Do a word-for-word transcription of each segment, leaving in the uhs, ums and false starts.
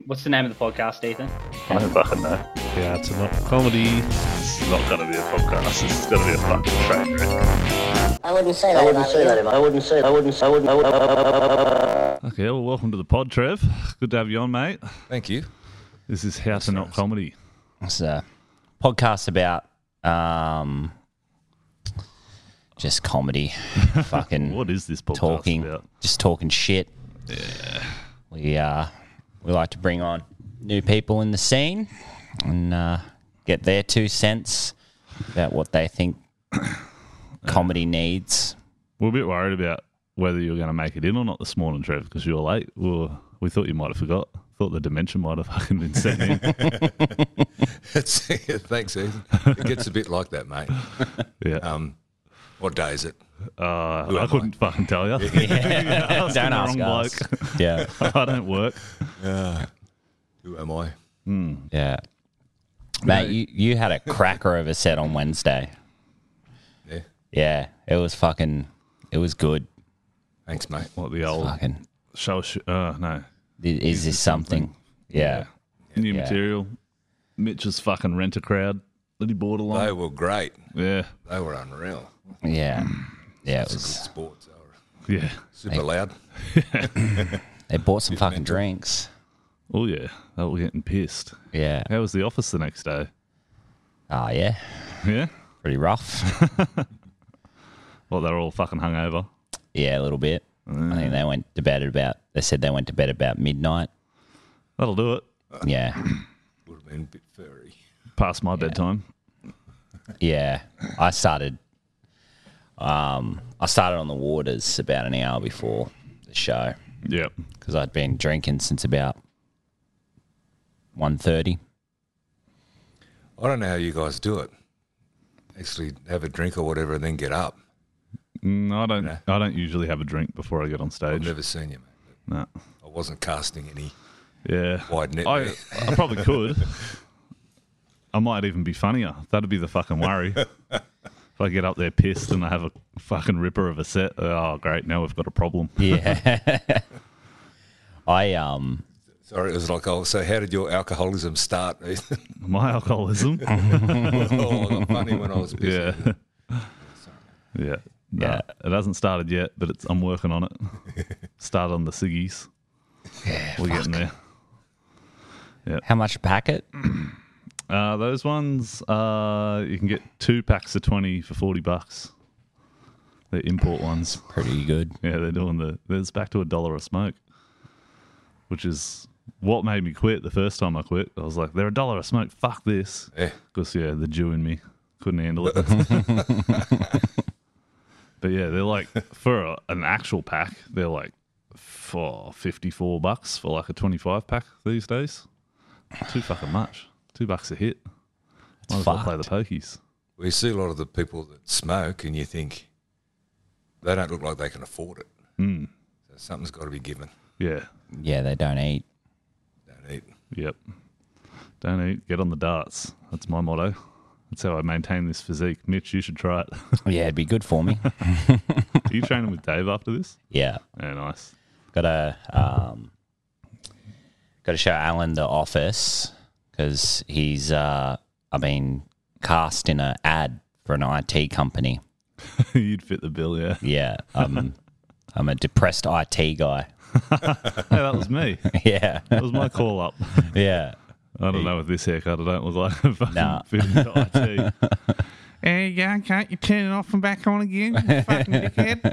What's the name of the podcast, Ethan? I don't fucking know. Yeah, it's not comedy. It's not going to be a podcast. It's going to be a fucking train wreck. I wouldn't say that. I wouldn't say that. I wouldn't say. I wouldn't. I wouldn't. I wouldn't. Okay, well, welcome to the pod, Trev. Good to have you on, mate. Thank you. This is How to Not Comedy. It's a podcast about um, just comedy. Fucking What is this podcast talking, about? just talking shit. Yeah. We uh, we like to bring on new people in the scene and uh, get their two cents about what they think comedy needs. We're a bit worried about whether you were going to make it in or not this morning, Trev, because you were late. We, were, we thought you might have forgot. Thought the dimension might have fucking been set in. It's, thanks, Ethan. It gets a bit like that, mate. Yeah. Um, what day is it? Uh, Who I am couldn't fucking tell you. Yeah. Don't ask us. Yeah, I don't work. Uh, who am I? yeah. Mate, you, you had a cracker of a set on Wednesday. Yeah. Yeah, it was fucking, it was good. Thanks, mate. What, the old Fucking, show? Sh- uh, no. is, is this something? Yeah. New Yeah. material. Mitch's fucking rent a crowd that he brought along. They were great. Yeah. They were unreal. Yeah. Yeah, it It's good was, sports. They were Yeah. super loud. they bought some fucking drinks. Oh, yeah. They were getting pissed. Yeah. How was the office the next day? Oh, yeah. Yeah? Pretty rough. Well, they're all fucking hungover. Yeah, a little bit. I think they went to bed at about, they said they went to bed about midnight. That'll do it. Yeah. Would have been a bit furry. Past my bedtime. Yeah. I started, um, I started on the waters about an hour before the show Yeah. because I'd been drinking since about one thirty. I don't know how you guys do it. Actually have a drink or whatever and then get up. Mm, I don't. No. I don't usually have a drink before I get on I've stage. never seen you, mate. No. I wasn't casting any Yeah. wide net. I, there. I probably could. I might even be funnier. That'd be the fucking worry. If I get up there pissed and I have a fucking ripper of a set, oh great, now we've got a problem. Yeah. I, um, Sorry, it was like, oh, so how did your alcoholism start, Ethan? My alcoholism. oh, I got funny when I was pissing. Yeah. Yeah. No, Yeah. it hasn't started yet, but it's, I'm working on it. Start on the ciggies. yeah, We're getting there. how much a packet? Uh, those ones, uh, you can get two packs of twenty for forty bucks. They're import ones. Pretty good. Yeah, they're doing the. There's back to a dollar a smoke, which is what made me quit the first time I quit. I was like, they're a dollar a smoke. Fuck this. Yeah. Because yeah, the Jew in me couldn't handle it. But yeah, they're like for a, an actual pack, they're like for fifty-four bucks for like a twenty-five pack these days. Too fucking much. Two bucks a hit. Might as well play the pokies. We see a lot of the people that smoke and you think they don't look like they can afford it. Mm. So something's got to be given. Yeah. Yeah, they don't eat. Don't eat. Yep. Don't eat. Get on the darts. That's my motto. That's how I maintain this physique. Mitch, you should try it. Yeah, it'd be good for me. Are you training with Dave after this? Yeah. Yeah, nice. Got to, um, got to show Alan the office because he's, uh, I mean, cast in an ad for an I T company. You'd fit the bill, yeah. Yeah. Um, I'm a depressed I T guy. Hey, that was me. Yeah. That was my call up. Yeah. I don't know with this haircut, I don't look like a fucking Nah. fit into I T. There you go, can't you turn it off and back on again, you fucking dickhead?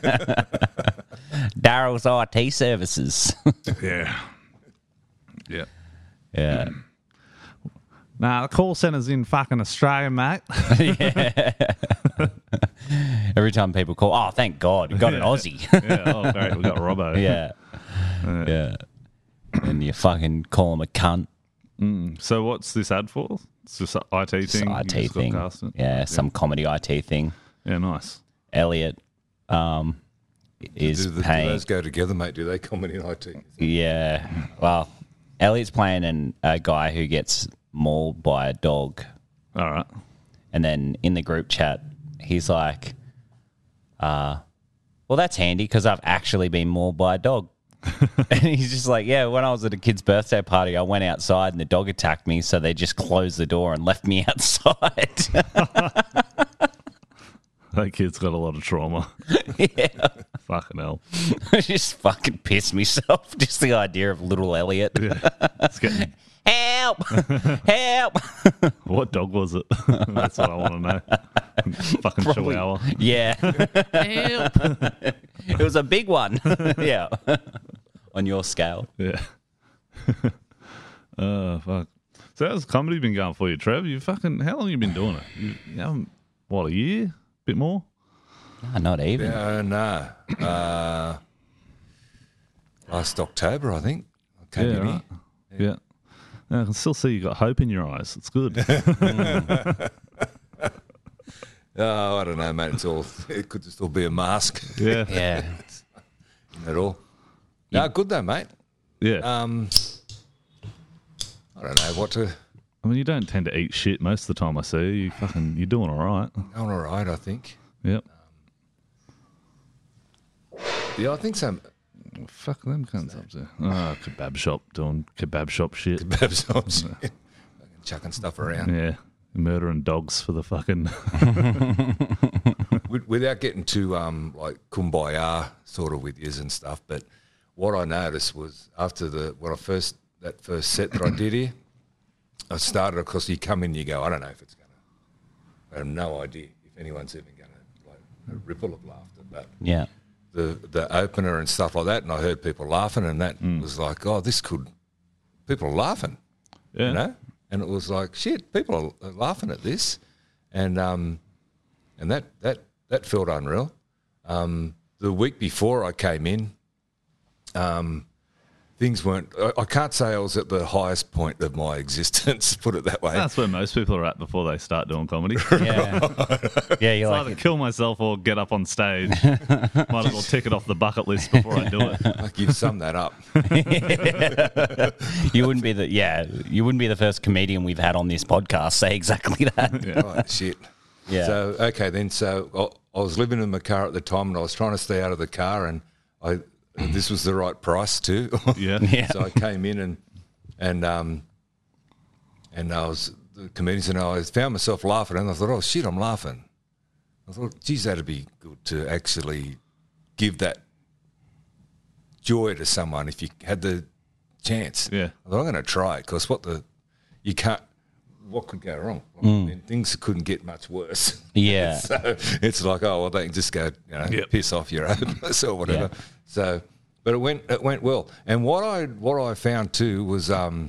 Daryl's I T services. Yeah. Yeah. Yeah. Nah, the call centre's in fucking Australia, mate. Every time people call, oh, thank God, you got an Aussie. Yeah, oh, great, we got Robbo. Yeah. Yeah. And you fucking call him a cunt. So what's this ad for? It's just an I T It's thing? I You T just got thing. cast it? Yeah, some comedy I T thing. Yeah, nice. Elliot um, is Do, the, do paying. those go together, mate? Do they comment in I T? Yeah. Well, Elliot's playing an, a guy who gets mauled by a dog. All right. And then in the group chat, he's like, uh, well, that's handy because I've actually been mauled by a dog. And he's just like, yeah, when I was at a kid's birthday party, I went outside and the dog attacked me, so they just closed the door and left me outside. That kid's got a lot of trauma. Yeah. Fucking hell. I just fucking pissed myself. Just the idea of little Elliot. Yeah. It's getting, Help! Help! what dog was it? That's what I want to know. Fucking Probably- chihuahua. Yeah. Help! It was a big one. Yeah. On your scale. Yeah. Oh, fuck. So how's comedy been going for you, Trev? You fucking, how long have you been doing it? You, you haven't, what, a year? Bit more? No, not even. Yeah, no. Uh, last October, I think. I came Yeah, in right. here. Yeah. Yeah, I can still see you got hope in your eyes. It's good. Oh, I don't know, mate. It's all. It could just all be a mask. Yeah. Yeah. At all. No, good though, mate. Yeah. Um, I don't know what to. I mean, you don't tend to eat shit most of the time I see you. You fucking, you're doing all right. Going all right, I think. Yep. Yeah, I think so. Fuck them cunts up there. Oh, kebab shop doing kebab shop shit. Kebab shops. Fucking chucking stuff around. Yeah. Murdering dogs for the fucking. With- Without getting too um like kumbaya sort of with yous and stuff, but what I noticed was after the when I first that first set that I did here, I started because you come in, you go, I don't know if it's gonna. I have no idea if anyone's even gonna like a ripple of laughter, but Yeah. the the opener and stuff like that, and I heard people laughing, and that was like, oh, this could. People are laughing, Yeah. you know, and it was like, shit, people are laughing at this, and um, and that that that felt unreal. Um, the week before I came in, um, things weren't. I, I can't say I was at the highest point of my existence. Put it that way. That's where most people are at before they start doing comedy. Yeah. Yeah, you're Either like, kill myself or get up on stage. Might as well tick it off the bucket list before I do it. Like you've summed that up. you wouldn't be the, yeah, you wouldn't be the first comedian we've had on this podcast say exactly that. Yeah. Right, shit. Yeah. So okay, then so I, I was living in my car at the time, and I was trying to stay out of the car, and I this was the right price too. Yeah. Yeah. So I came in and and um and I was the comedians, and I found myself laughing, and I thought, oh shit, I'm laughing. I thought, geez, that'd be good to actually give that joy to someone if you had the chance. Yeah. I thought, I'm going to try it because what the you can't. What could go wrong? I mean, things couldn't get much worse. Yeah. So it's like, oh well, they can just go, you know, Yep. piss off your owners or whatever. Yeah. So, but it went, it went well. And what I, what I found too was, um,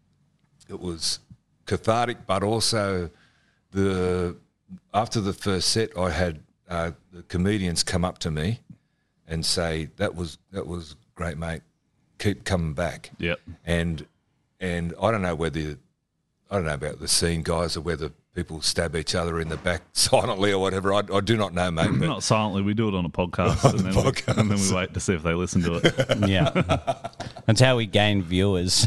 it was cathartic, but also the after the first set, I had uh, the comedians come up to me and say, "That was that was great, mate. Keep coming back." Yep. And and I don't know whether. I don't know about the scene guys or whether people stab each other in the back silently or whatever. I, I do not know, mate. But Not silently. We do it on a podcast, and, then podcast. We, and then we wait to see if they listen to it. Yeah. That's how we gain viewers.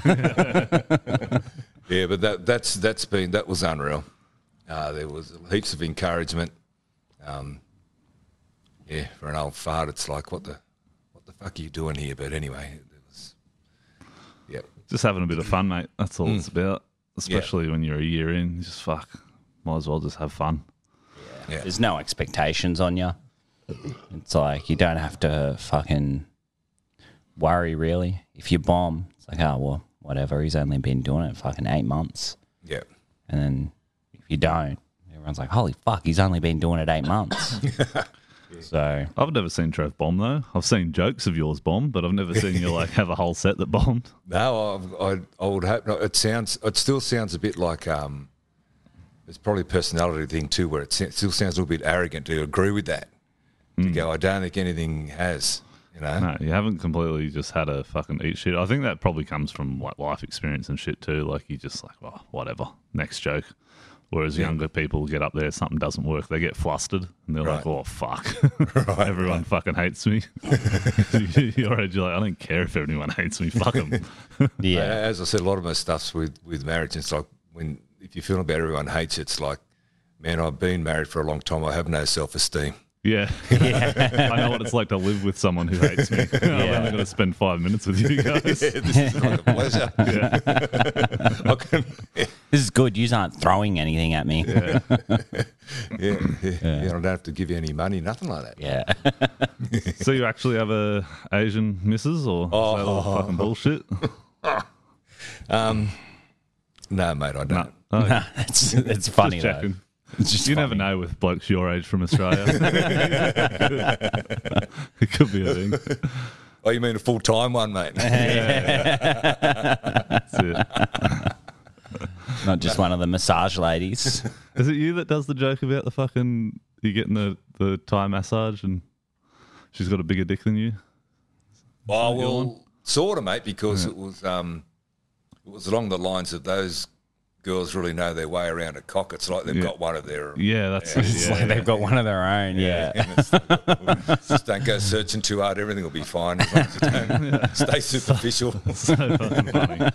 yeah, but that that's that's been that was unreal. Uh, there was heaps of encouragement. Um, yeah, for an old fart, it's like what the what the fuck are you doing here? But anyway, it was. Yeah, Just having a bit of fun, mate. That's all it's about. Especially when you're a year in. You just fuck. Might as well just have fun. yeah. There's no expectations on you. It's like you don't have to fucking worry, really. If you bomb, it's like, oh, well, whatever. He's only been doing it fucking eight months. yeah. And then if you don't, everyone's like, holy fuck, he's only been doing it eight months. So, I've never seen Trev bomb though. I've seen jokes of yours bomb, but I've never seen you like have a whole set that bombed. No, I, I, I would hope not. It sounds. It still sounds a bit like. Um, it's probably a personality thing too, where it sa- still sounds a little bit arrogant to agree with that. To go, I don't think anything has. You know. No, you haven't completely just had a fucking eat shit. I think that probably comes from like life experience and shit too. Like you just like, well, whatever, next joke. Whereas Yeah. younger people get up there, something doesn't work, they get flustered and they're like, Right. oh fuck, Right, everyone right. fucking hates me. You're already like, I don't care if anyone hates me, fuck them. yeah. As I said, a lot of my stuff's with, with marriage. It's like when if you feel about everyone hates you, it's like, man, I've been married for a long time. I have no self esteem. Yeah. Yeah. I know what it's like to live with someone who hates me. I've only got to spend five minutes with you guys. Yeah, this is like a pleasure. I can, This is good. You aren't throwing anything at me. Yeah. yeah, yeah, yeah. I don't have to give you any money, nothing like that. Yeah. So you actually have a Asian missus, or is that all fucking bullshit? Um, no, mate, I don't. No. Oh, Nah, it's, it's funny, just though. checking. It's just You funny. never know with blokes your age from Australia. It could be a thing. Oh, you mean a full time one, mate? That's it. Not just one of the massage ladies. Is it you that does the joke about the fucking you getting the, the Thai massage and she's got a bigger dick than you? Oh your one? well, sort of, mate, because it was um, it was along the lines of those girls really know their way around a cock. It's like they've Yeah. got one of their Yeah, that's It's it. like Yeah, they've got one of their own. Yeah. And it's, just don't go searching too hard. Everything will be fine as long as you don't stay superficial. so fucking funny.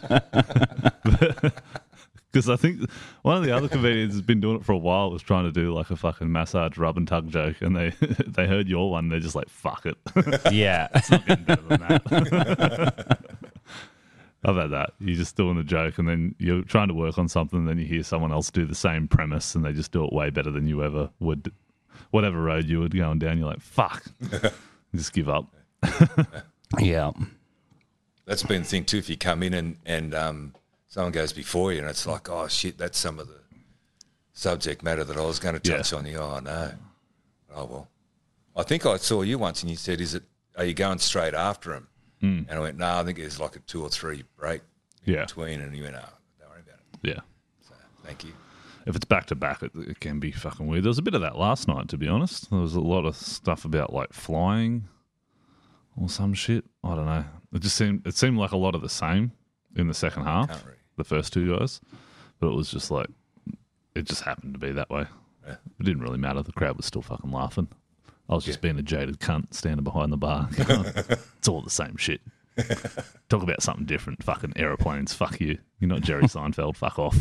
Because I think one of the other comedians has been doing it for a while, was trying to do like a fucking massage rub and tug joke, and they they heard your one, they're just like, fuck it. Yeah. Getting better than that. I've had that. You're just doing a joke, and then you're trying to work on something, and then you hear someone else do the same premise, and they just do it way better than you ever would. Whatever road you were going down, you're like, fuck. You just give up. Yeah. That's been the thing too. If you come in and and um, someone goes before you, and it's like, oh shit, that's some of the subject matter that I was going to touch Yeah. on. You, oh no, oh well. I think I saw you once, and you said, "Is it? Are you going straight after him?" Mm. And I went, "No, I think there's like a two or three break Yeah. between." And you went, "Oh, don't worry about it." Yeah. So thank you. If it's back to back, it, it can be fucking weird. There was a bit of that last night, to be honest. There was a lot of stuff about like flying or some shit. I don't know. It just seemed it seemed like a lot of the same in the second half. Can't read. The first two guys, but it was just like it just happened to be that way. Yeah. It didn't really matter. The crowd was still fucking laughing. I was just being a jaded cunt standing behind the bar. It's all the same shit. Talk about something different. Fucking aeroplanes. Fuck you. You're not Jerry Seinfeld. Fuck off.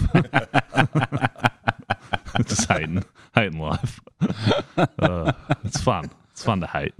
Just hating, hating life. Uh, it's fun. It's fun to hate.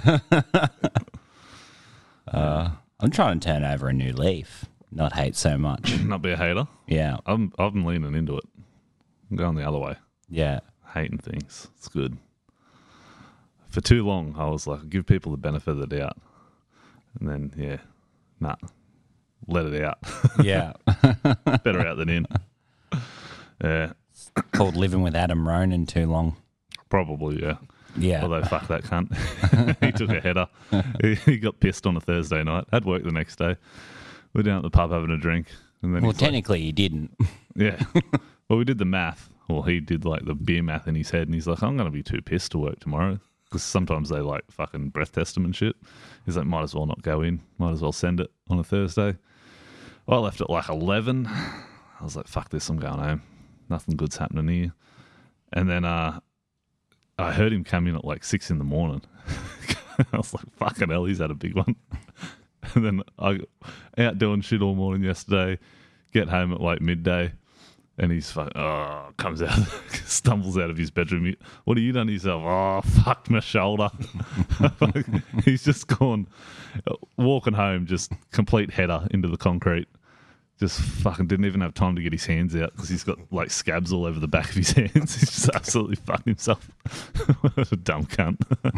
I'm trying to turn over a new leaf, not hate so much. Not be a hater. Yeah. I'm I'm leaning into it. I'm going the other way. Yeah. Hating things. It's good. For too long, I was like, give people the benefit of the doubt, and then yeah, nah, let it out. Yeah. Better out than in. Yeah, Called living with Adam Ronan too long. probably yeah. Yeah. Although fuck that cunt, he took a header. He, he got pissed on a Thursday night. Had work the next day. We're down at the pub having a drink, and then well, he's like, technically he didn't. yeah. Well, we did the math. Well, he did like the beer math in his head, and he's like, I'm going to be too pissed to work tomorrow. Because sometimes they like fucking breath test them and shit. He's like, might as well not go in. Might as well send it on a Thursday. I left at like eleven. I was like, fuck this, I'm going home. Nothing good's happening here. And then uh, I heard him come in at like six in the morning. I was like, fucking hell, he's had a big one. And then I out doing shit all morning yesterday, get home at like midday. And he's fucking, oh, comes out, stumbles out of his bedroom. He, what have you done to yourself? Oh, fucked my shoulder. He's just gone, walking home, just complete header into the concrete. Just fucking didn't even have time to get his hands out because he's got like scabs all over the back of his hands. He's just absolutely fucked himself. What a dumb cunt.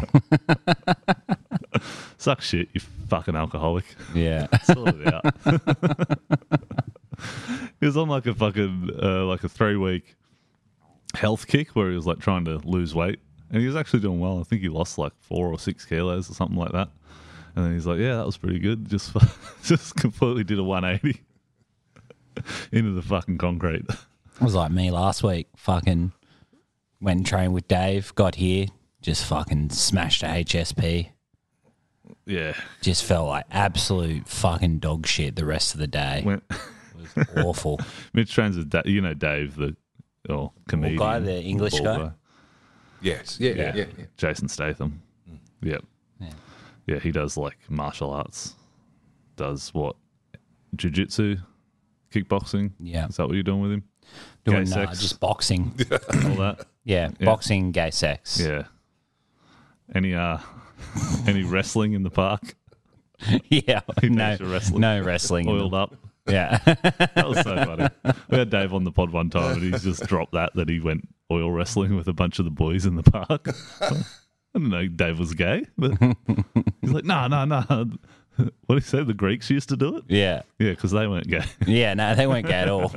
Suck shit, you fucking alcoholic. Yeah. Sort it out. He was on like a fucking uh, like a three week health kick where he was like trying to lose weight, and he was actually doing well. I think he lost like four or six kilos or something like that. And then he's like, "Yeah, that was pretty good." Just just completely did a one eighty into the fucking concrete. It was like me last week. Fucking went and trained with Dave, got here, just fucking smashed a H S P. Yeah, Just felt like absolute fucking dog shit the rest of the day. went. It was awful. Mitch trains with Da- you know Dave, the oh, comedian, guy, the English bald guy? Yes. Yeah. Yeah. Yeah. yeah. Jason Statham. Yep. Yeah. Yeah, he does like martial arts. Does what? Jiu-jitsu, kickboxing. Yeah. Is that what you're doing with him? Doing Gay uh, sex, just boxing. all that. Yeah, Yeah. boxing, gay sex. Yeah. Any uh, any wrestling in the park? Yeah, He no, takes your wrestling. no wrestling. in Oiled them. up. Yeah. That was so funny. We had Dave on the pod one time, and he's just dropped that that he went oil wrestling with a bunch of the boys in the park. I didn't know Dave was gay, but he's like, no, no, no. What did he say? The Greeks used to do it. Yeah. Yeah, because they weren't gay. Yeah, no, they weren't gay at all.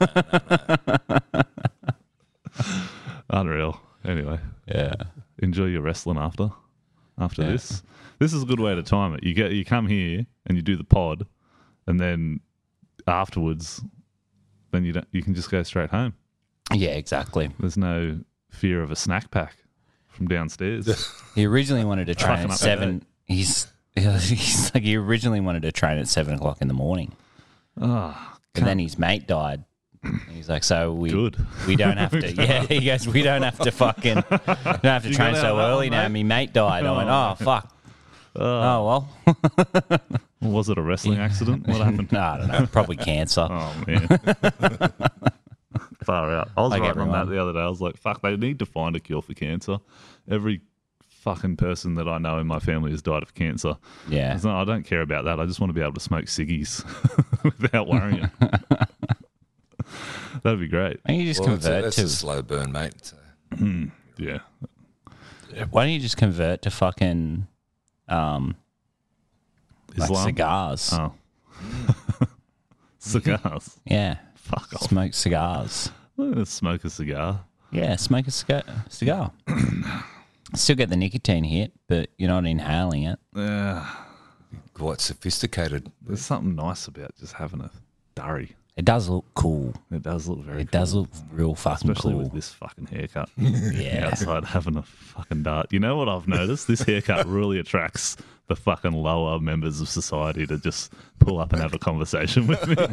Unreal. Anyway, Yeah. enjoy your wrestling after after Yeah. this. This is a good way to time it. You get you come here and you do the pod, and then afterwards, then you don't. You can just go straight home. Yeah, exactly. There's no fear of a snack pack from downstairs. He originally wanted to train Fucking at up seven. He's he's like he originally wanted to train at seven o'clock in the morning, Oh, but then his mate died. And he's like, so we Good. we don't have to. Yeah, he goes, we don't have to fucking don't have to You train got so out of that early one, now. mate? My mate died. I went, oh fuck. Oh well. was it a wrestling accident? What happened? No, I don't know. Probably cancer. Oh man, far out. I was Like writing on that everyone. the other day. I was like, "Fuck, they need to find a cure for cancer." Every fucking person that I know in my family has died of cancer. Yeah. It's not- I don't care about that. I just want to be able to smoke ciggies without worrying. That'd be great. Why don't you just Well, that's, a, convert that's to? a slow burn, mate. So. Yeah. Why don't you just convert to fucking um like Islam. cigars? Oh. Cigars. Yeah, Fuck off. smoke cigars. I'm gonna smoke a cigar. Yeah, smoke a cigar. cigar. Still get the nicotine hit, but you're not inhaling it. Yeah. Quite sophisticated. There's something nice about just having a durry. It does look cool. It does look very It does cool. look real fucking Especially cool. with this fucking haircut. Yeah. Outside having a fucking dart. You know what I've noticed? This haircut really attracts the fucking lower members of society to just pull up and have a conversation with me.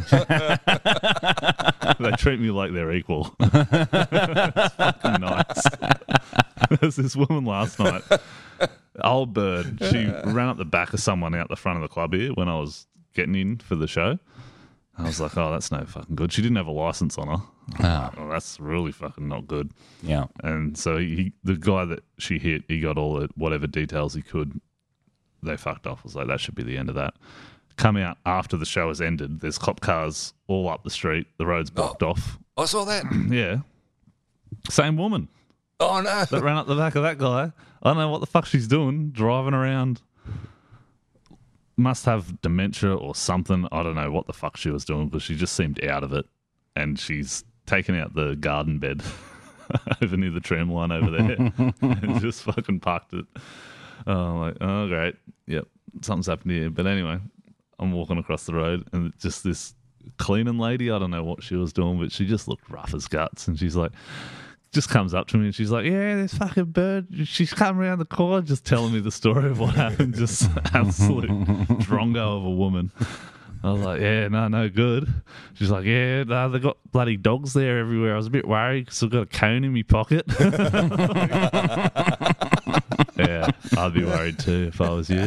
They treat me like they're equal. It's fucking nice. There's this woman last night, old bird. She ran up the back of someone out the front of the club here when I was getting in for the show. I was like, oh, that's no fucking good. She didn't have a license on her. Ah. Oh, that's really fucking not good. Yeah. And so he, the guy that she hit, he got all the whatever details he could. They fucked off. I was like, that should be the end of that. Come out after the show has ended. There's cop cars all up the street. The road's blocked off. I saw that. Yeah. Same woman Oh, no. that ran up the back of that guy. I don't know what the fuck she's doing, driving around. Must have dementia or something. I don't know what the fuck she was doing, but she just seemed out of it. And she's taken out the garden bed over near the tram line over there and just fucking parked it. Oh, I'm like, oh, great. Yep, something's happened here. But anyway, I'm walking across the road and just this cleaning lady, I don't know what she was doing, but she just looked rough as guts. And she's like, just comes up to me and she's like, yeah, this fucking bird, she's come around the corner, just telling me the story of what happened. Just absolute drongo of a woman. I was like, yeah, no, no good. She's like, yeah, no, they got bloody dogs there everywhere. I was a bit worried because I've got a cone in my pocket. Yeah, I'd be worried too if I was you.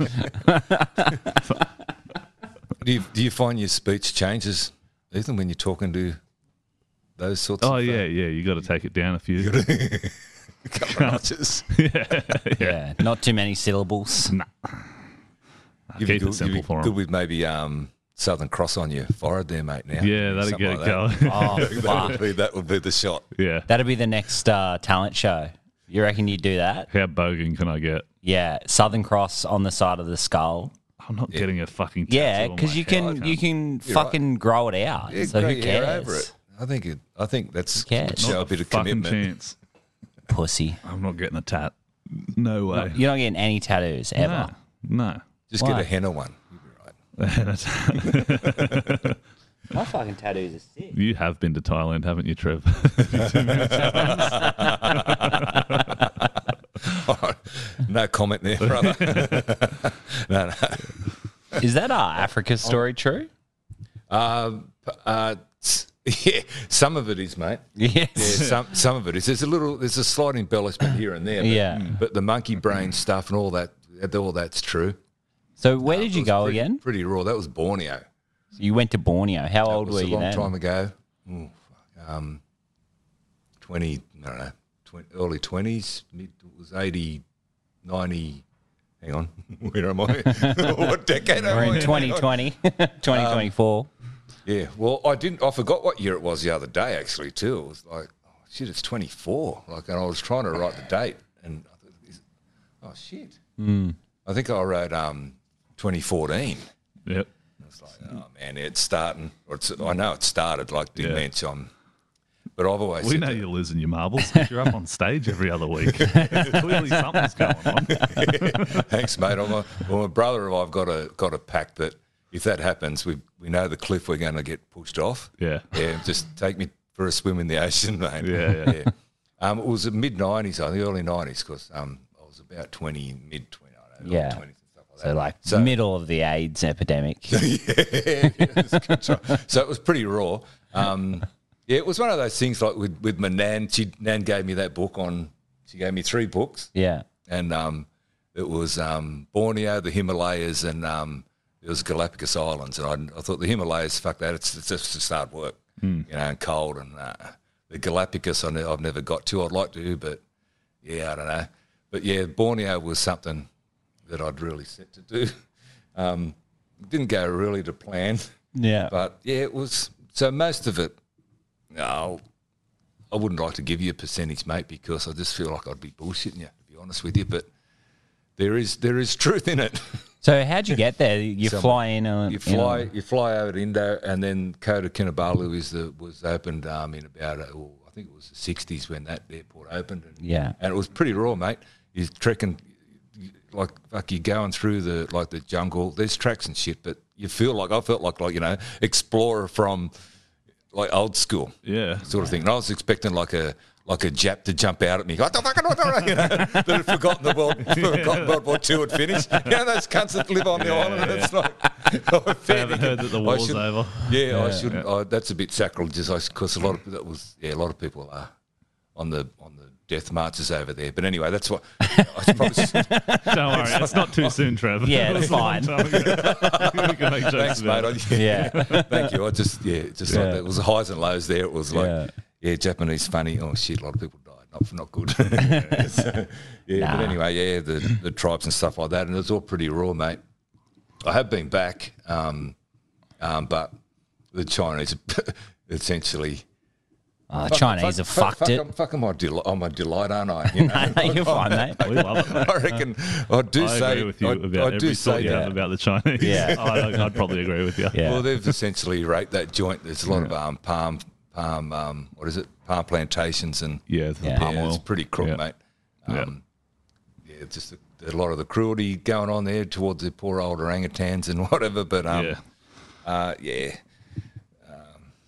Do you, do you find your speech changes, Ethan, when you're talking to those sorts Oh, of yeah, yeah, you got to take it down a few. a couple of notches? yeah, Yeah. Not too many syllables. Nah. You'd Keep be good, it simple you'd be for good them. with maybe um, Southern Cross on your forehead there, mate, now. Yeah, that'll Something get it like going. Oh, that. that, would fuck. be, that would be the shot. Yeah. That'd be the next uh, talent show. You reckon you'd do that? How bogan can I get? Yeah. Southern Cross on the side of the skull. I'm not getting a fucking tattoo Yeah, on because my you head. can you can fucking grow it out. Yeah, so grow who your hair cares? over it. I think it. I think that's cares? would show Not a bit of fucking commitment. chance. Pussy. I'm not getting a tat. No way. You're not getting any tattoos ever. No. No. Just Why? get a henna one. You'll be right. My fucking tattoos are sick. You have been to Thailand, haven't you, Trev? No comment there, brother. no, no. Is that our Africa story true? Um, uh, s- yeah, some of it is, mate. Yes. Yeah, some some of it is. There's a little, there's a slight embellishment here and there. But, Yeah. but the monkey brain stuff and all that, all that's true. So where did It you was go pretty, again? Pretty raw. That was Borneo. You went to Borneo. How That old was were a you long then? time ago. Ooh, fuck, um, twenty. I don't know. twenty, early twenties. Mid it was eighty ninety. Hang on, where am I? What decade am I? We're in twenty twenty, twenty twenty-four. Yeah, well, I didn't. I forgot what year it was the other day. Actually, too, it was like, oh shit, it's twenty-four. Like, and I was trying to write the date, and I thought, is- oh shit. Mm. I think I wrote um twenty fourteen. Yep. It's like, oh man, it's starting. Or it's, I know it started. Like, didn't Yeah. mention. Um, but I've always We said know that- you're losing your marbles. 'Cause you're up on stage every other week. Clearly something's going on. Thanks, mate. I'm a, well, my brother and I've got a got a pact that if that happens, we we know the cliff we're going to get pushed off. Yeah. Yeah, just take me for a swim in the ocean, mate. Yeah, yeah. Um, it was the mid nineties, I think, early nineties, because um, I was about twenty, mid twenty, I don't know, Yeah. twenties and stuff like So that. like So- middle of the AIDS epidemic. yeah, it's good try. So it was pretty raw. Um, yeah, it was one of those things like with, with my nan. She nan gave me that book on. She gave me three books, Yeah. and um, it was um, Borneo, the Himalayas, and um, it was Galapagos Islands. And I, I thought the Himalayas, fuck that, it's, it's just just hard work, you know, and cold. And uh, the Galapagos, I ne- I've never got to. I'd like to, but yeah, I don't know. But yeah, Borneo was something that I'd really set to do. Um, didn't go really to plan. Yeah. But yeah, it was. So most of it, no, I wouldn't like to give you a percentage, mate, because I just feel like I'd be bullshitting you, to be honest with you. But there is there is truth in it. So how'd you get there? You Somewhere. fly in a You in a- fly you fly over to Indo, and then Kota Kinabalu is the was opened um, in about uh, well, I think it was the sixties when that airport opened. And, Yeah. and it was pretty raw, mate. You're trekking like fuck, you're going through the like the jungle. There's tracks and shit, but you feel like I felt like like you know explorer from like old school, Yeah. sort of thing. And I was expecting like a like a Jap to jump out at me, what the fuck, what the- you know, that had forgotten the world, forgotten World War Two had finished. You know those cunts that live on the island. It's like I They haven't heard that the war's over. Yeah, I shouldn't. I, that's a bit sacrilegious because a lot of that was yeah, a lot of people are on the on the death marches over there. But anyway, that's what. I probably, Don't worry, it's not too soon, Trevor. Yeah, it's fine. we can make jokes Thanks, mate. about it. I, Yeah. Thank you. I just yeah, just Yeah. like that. It was the highs and lows there. It was like Yeah. yeah, Japanese funny. Oh shit, a lot of people died. Not not good. So, yeah, Nah. but anyway, yeah, the the tribes and stuff like that, and it was all pretty raw, mate. I have been back, um, um, but the Chinese essentially. Oh, the Chinese have fucked fuck, it. I'm, fuck, I'm a delight, I'm a delight, aren't I? You know? No, you're fine, mate. We love it, mate. I reckon I do I say agree with you I, about I every do thought say you that. have about the Chinese. Yeah. I, I'd probably agree with you. Yeah. Well, they've essentially raped that joint. There's a lot of um, palm, palm, um, what is it? Palm plantations and Yeah, the Yeah. palm yeah, oil. it's pretty crook, Yeah. mate. Yeah. Um, yeah, it's just a, a lot of the cruelty going on there towards the poor old orangutans and whatever. But um, Yeah. uh, yeah, um,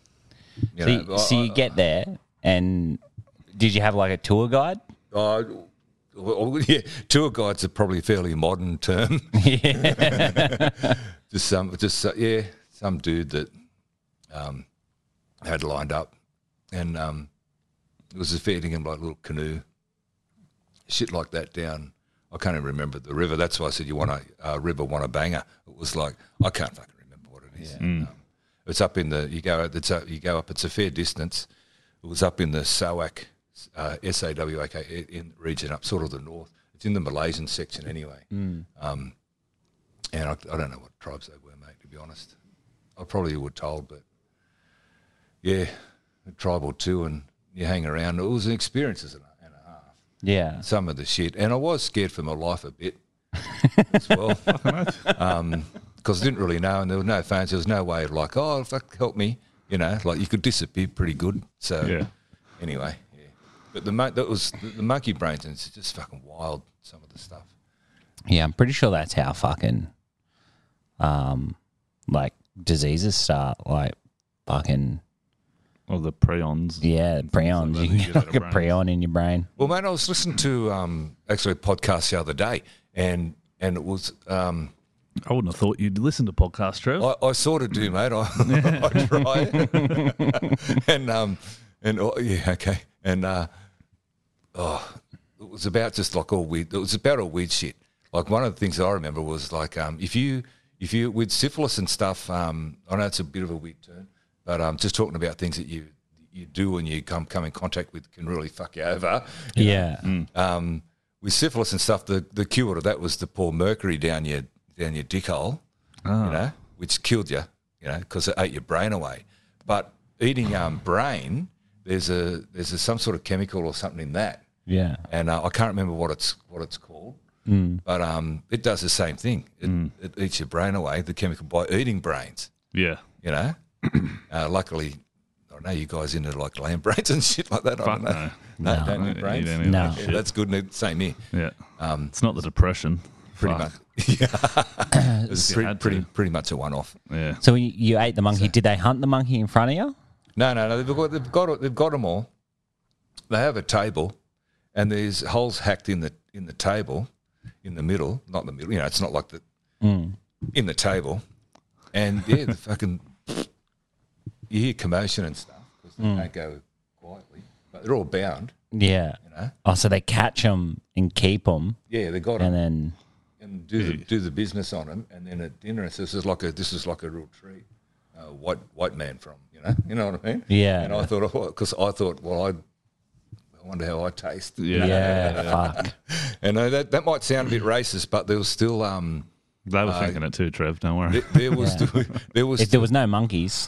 you So, know, you, so you I- get there, and did you have like a tour guide? I- well, yeah, tour guides are probably a fairly modern term. just some, just uh, yeah, some dude that um, had lined up, and um, it was feeding him like a little canoe, shit like that down. I can't even remember the river. That's why I said you want a uh, river, want a banger. It was like I can't fucking remember what it is. Um, it's up in the you go it's up, you go up. It's a fair distance. It was up in the Sawak, uh, S A W A K in region up sort of the north. It's in the Malaysian section anyway. Um, and I, I don't know what tribes they were, mate. To be honest, I probably would told, but yeah, a tribe or two, and you hang around. It was an experience and a, and a half. Yeah. Some of the shit, and I was scared for my life a bit as well, because I didn't really know, and there was no phones. There was no way of like, oh, fuck, help me, you know, like you could disappear pretty good. So Yeah. anyway, yeah. But the mo- that was the, the monkey brains, and it's just fucking wild. Some of the stuff. Yeah, I'm pretty sure that's how fucking, um, like diseases start. Like fucking, Or the prions. yeah, prions. that You can you get get out like of a brains. prion in your brain. Well, mate, I was listening to um, actually a podcast the other day, and and it was um, I wouldn't have thought you'd listen to podcasts, Trev. I, I sort of do, mate. I, I try, and um, and oh, yeah, okay, and uh, oh, it was about just like all weird. It was about all weird shit. Like one of the things I remember was like um, if you if you with syphilis and stuff. Um, I know it's a bit of a weird term, but um, just talking about things that you you do and you come come in contact with can really fuck you over. Yeah. Um, with syphilis and stuff, the, the cure to that was to pour mercury down your down your dick hole, you know, which killed you, you know, because it ate your brain away. But eating um, brain, there's a there's a, some sort of chemical or something in that, Yeah. and uh, I can't remember what it's what it's called, mm. but um, it does the same thing. It, mm. it eats your brain away, the chemical, by eating brains. Yeah. You know, uh, luckily, I don't know you guys into like lamb brains and shit like that. I don't Fuck know. no. No, No. don't I eat don't brains. eat any of No. that Yeah, shit. that's good. and Same here. Yeah. Um, It's not the depression. pretty Fuck. much. Yeah, it's you pretty, had to. pretty, pretty much a one-off. Yeah. So you, you ate the monkey. Did they hunt the monkey in front of you? No, no, no. They've got, they've got, they've got them all. They have a table, and there's holes hacked in the in the table, in the middle, not the middle. You know, it's not like the Mm. in the table, and yeah, the fucking you hear commotion and stuff because they don't go quietly, but they're all bound. Yeah. You know. Oh, so they catch them and keep them, Yeah, they got and them then and do the do the business on them, and then at dinner, it's, this is like a this is like a real treat. Uh, white white man from you know you know what I mean? Yeah. And I thought because I thought well I I wonder how I taste. Yeah. yeah, fuck. And uh, that that might sound a bit racist, but there was still um They were thinking it too, Trev. Don't worry. there, there was Yeah. still, there was If there was no monkeys,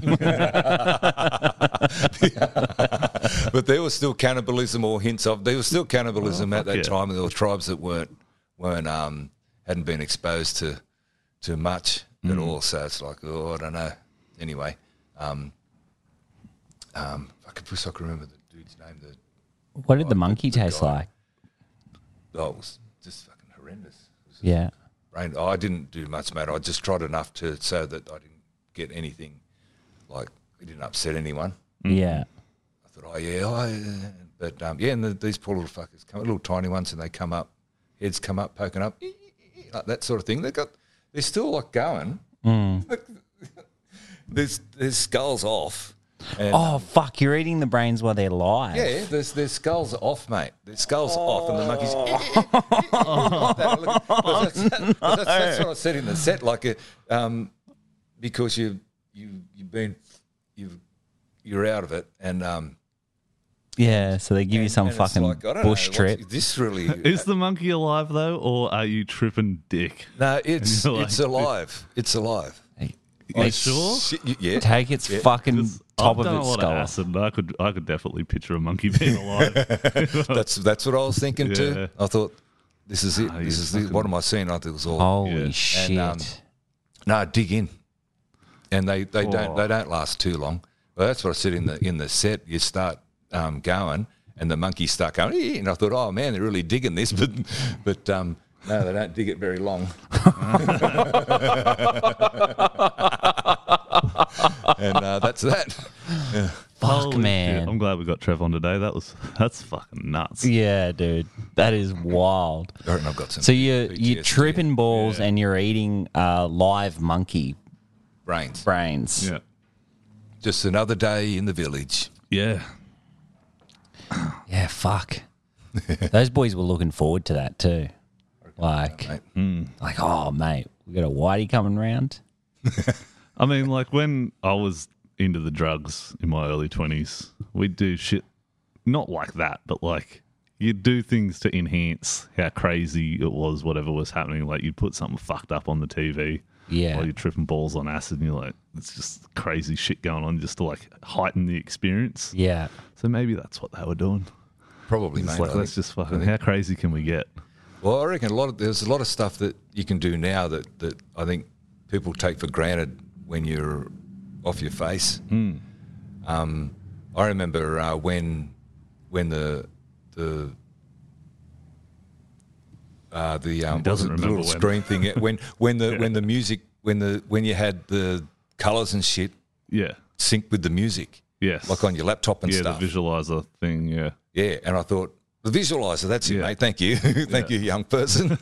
but there was still cannibalism or hints of there was still cannibalism Oh, at that fuck yeah. time. There were tribes that weren't weren't um hadn't been exposed to to much at Mm. all. So it's like oh I don't know. Anyway, um, um, I could wish I could remember the dude's name. The what did the Oh, monkey the taste guy. like? oh, it was just fucking horrendous. It was just Yeah. brain. I didn't do much, mate. I just tried enough to so that I didn't get anything like it didn't upset anyone. Yeah. I thought, oh yeah, oh, yeah. But um, yeah, and the, these poor little fuckers come, little tiny ones, and they come up, heads come up, poking up, like that sort of thing. They got, they're still like going. Like, there's there's skulls off. And, Oh fuck! You're eating the brains while they're live. yeah, there's there's skulls off, mate. Their skulls off, and the monkeys. like that. Look, 'cause that's, that's, that's what I said in the set, like, it, um, because you you you've been you you're out of it, and um, Yeah. So they give you and- some and it's fucking like, I don't bush know, trip. what's- This really Is the monkey alive though, or are you tripping dick? no, it's you're like- it's alive. It's alive. Are you It's- sure? Shit, you- yeah. Take its Yeah. fucking 'Cause top I've of done its a lot skull. of acid. And I could, I could definitely picture a monkey being alive. That's that's what I was thinking Yeah. too. I thought this is it. Ah, this you is the, fucking- what am I seeing? I thought it was all Holy Yeah. shit! And, um, no, dig in, and they, they don't Oh. they don't last too long. Well, that's what I said in the in the set. You start um, going, and the monkeys start going, "Ee," and I thought, oh man, they're really digging this, but but um, no, they don't dig it very long. And uh, that's that. Yeah. Fuck, Holy shit. man. I'm glad we got Trev on today. That was that's fucking nuts. Yeah, dude, that is wild. I reckon I've got some. So you're P T S D you're tripping balls and you're eating uh, live monkey brains. brains. Yeah. Just another day in the village. Yeah. Yeah, fuck. Those boys were looking forward to that too. Like, Mate. like, oh mate, we got a whitey coming round. I mean, like when I was into the drugs in my early twenties, we'd do shit not like that, but like you'd do things to enhance how crazy it was, whatever was happening. Like you'd put something fucked up on the T V Yeah. while you're tripping balls on acid and you're like, it's just crazy shit going on just to like heighten the experience. Yeah. So maybe that's what they were doing. Probably, It's mate. like, I let's think- just fucking, how crazy can we get? Well, I reckon a lot of there's a lot of stuff that you can do now that, that I think people take for granted when you're off your face. Um, I remember uh, when when the the uh, the um, He doesn't what was it, the remember little when. screen thing yeah, when when the when the music when the when you had the colours and shit Yeah. synced with the music, Yes. like on your laptop and yeah, stuff. the visualizer thing. Yeah. Yeah, and I thought the visualizer. That's it, Yeah. mate. Thank you, thank you, young person.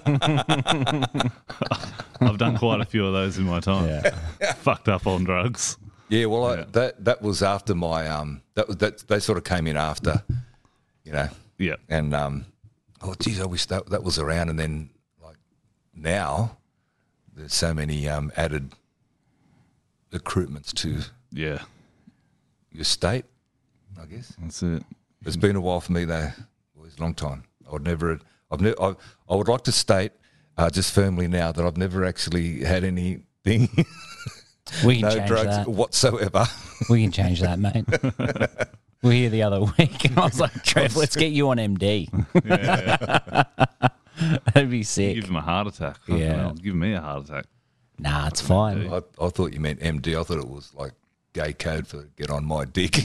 I've done quite a few of those in my time. Yeah. Fucked up on drugs. Yeah, well, I, Yeah. that that was after my um that was that they sort of came in after, you know, Yeah. and um oh geez, I wish that that was around. And then like now, there's so many um added recruitments to Yeah. your state. I guess That's it. it's been a while for me though. Well, it's a long time. I would never. I've never. I, I would like to state uh, just firmly now that I've never actually had anything, We can no change drugs that. whatsoever. We can change that, mate. We were here the other week, and I was like, Trev, let's get you on M D. That'd be sick. Give him a heart attack. Fucking Yeah. hell, give me a heart attack. Nah, it's fine. I, I thought you meant M D. I thought it was like gay code for get on my dick.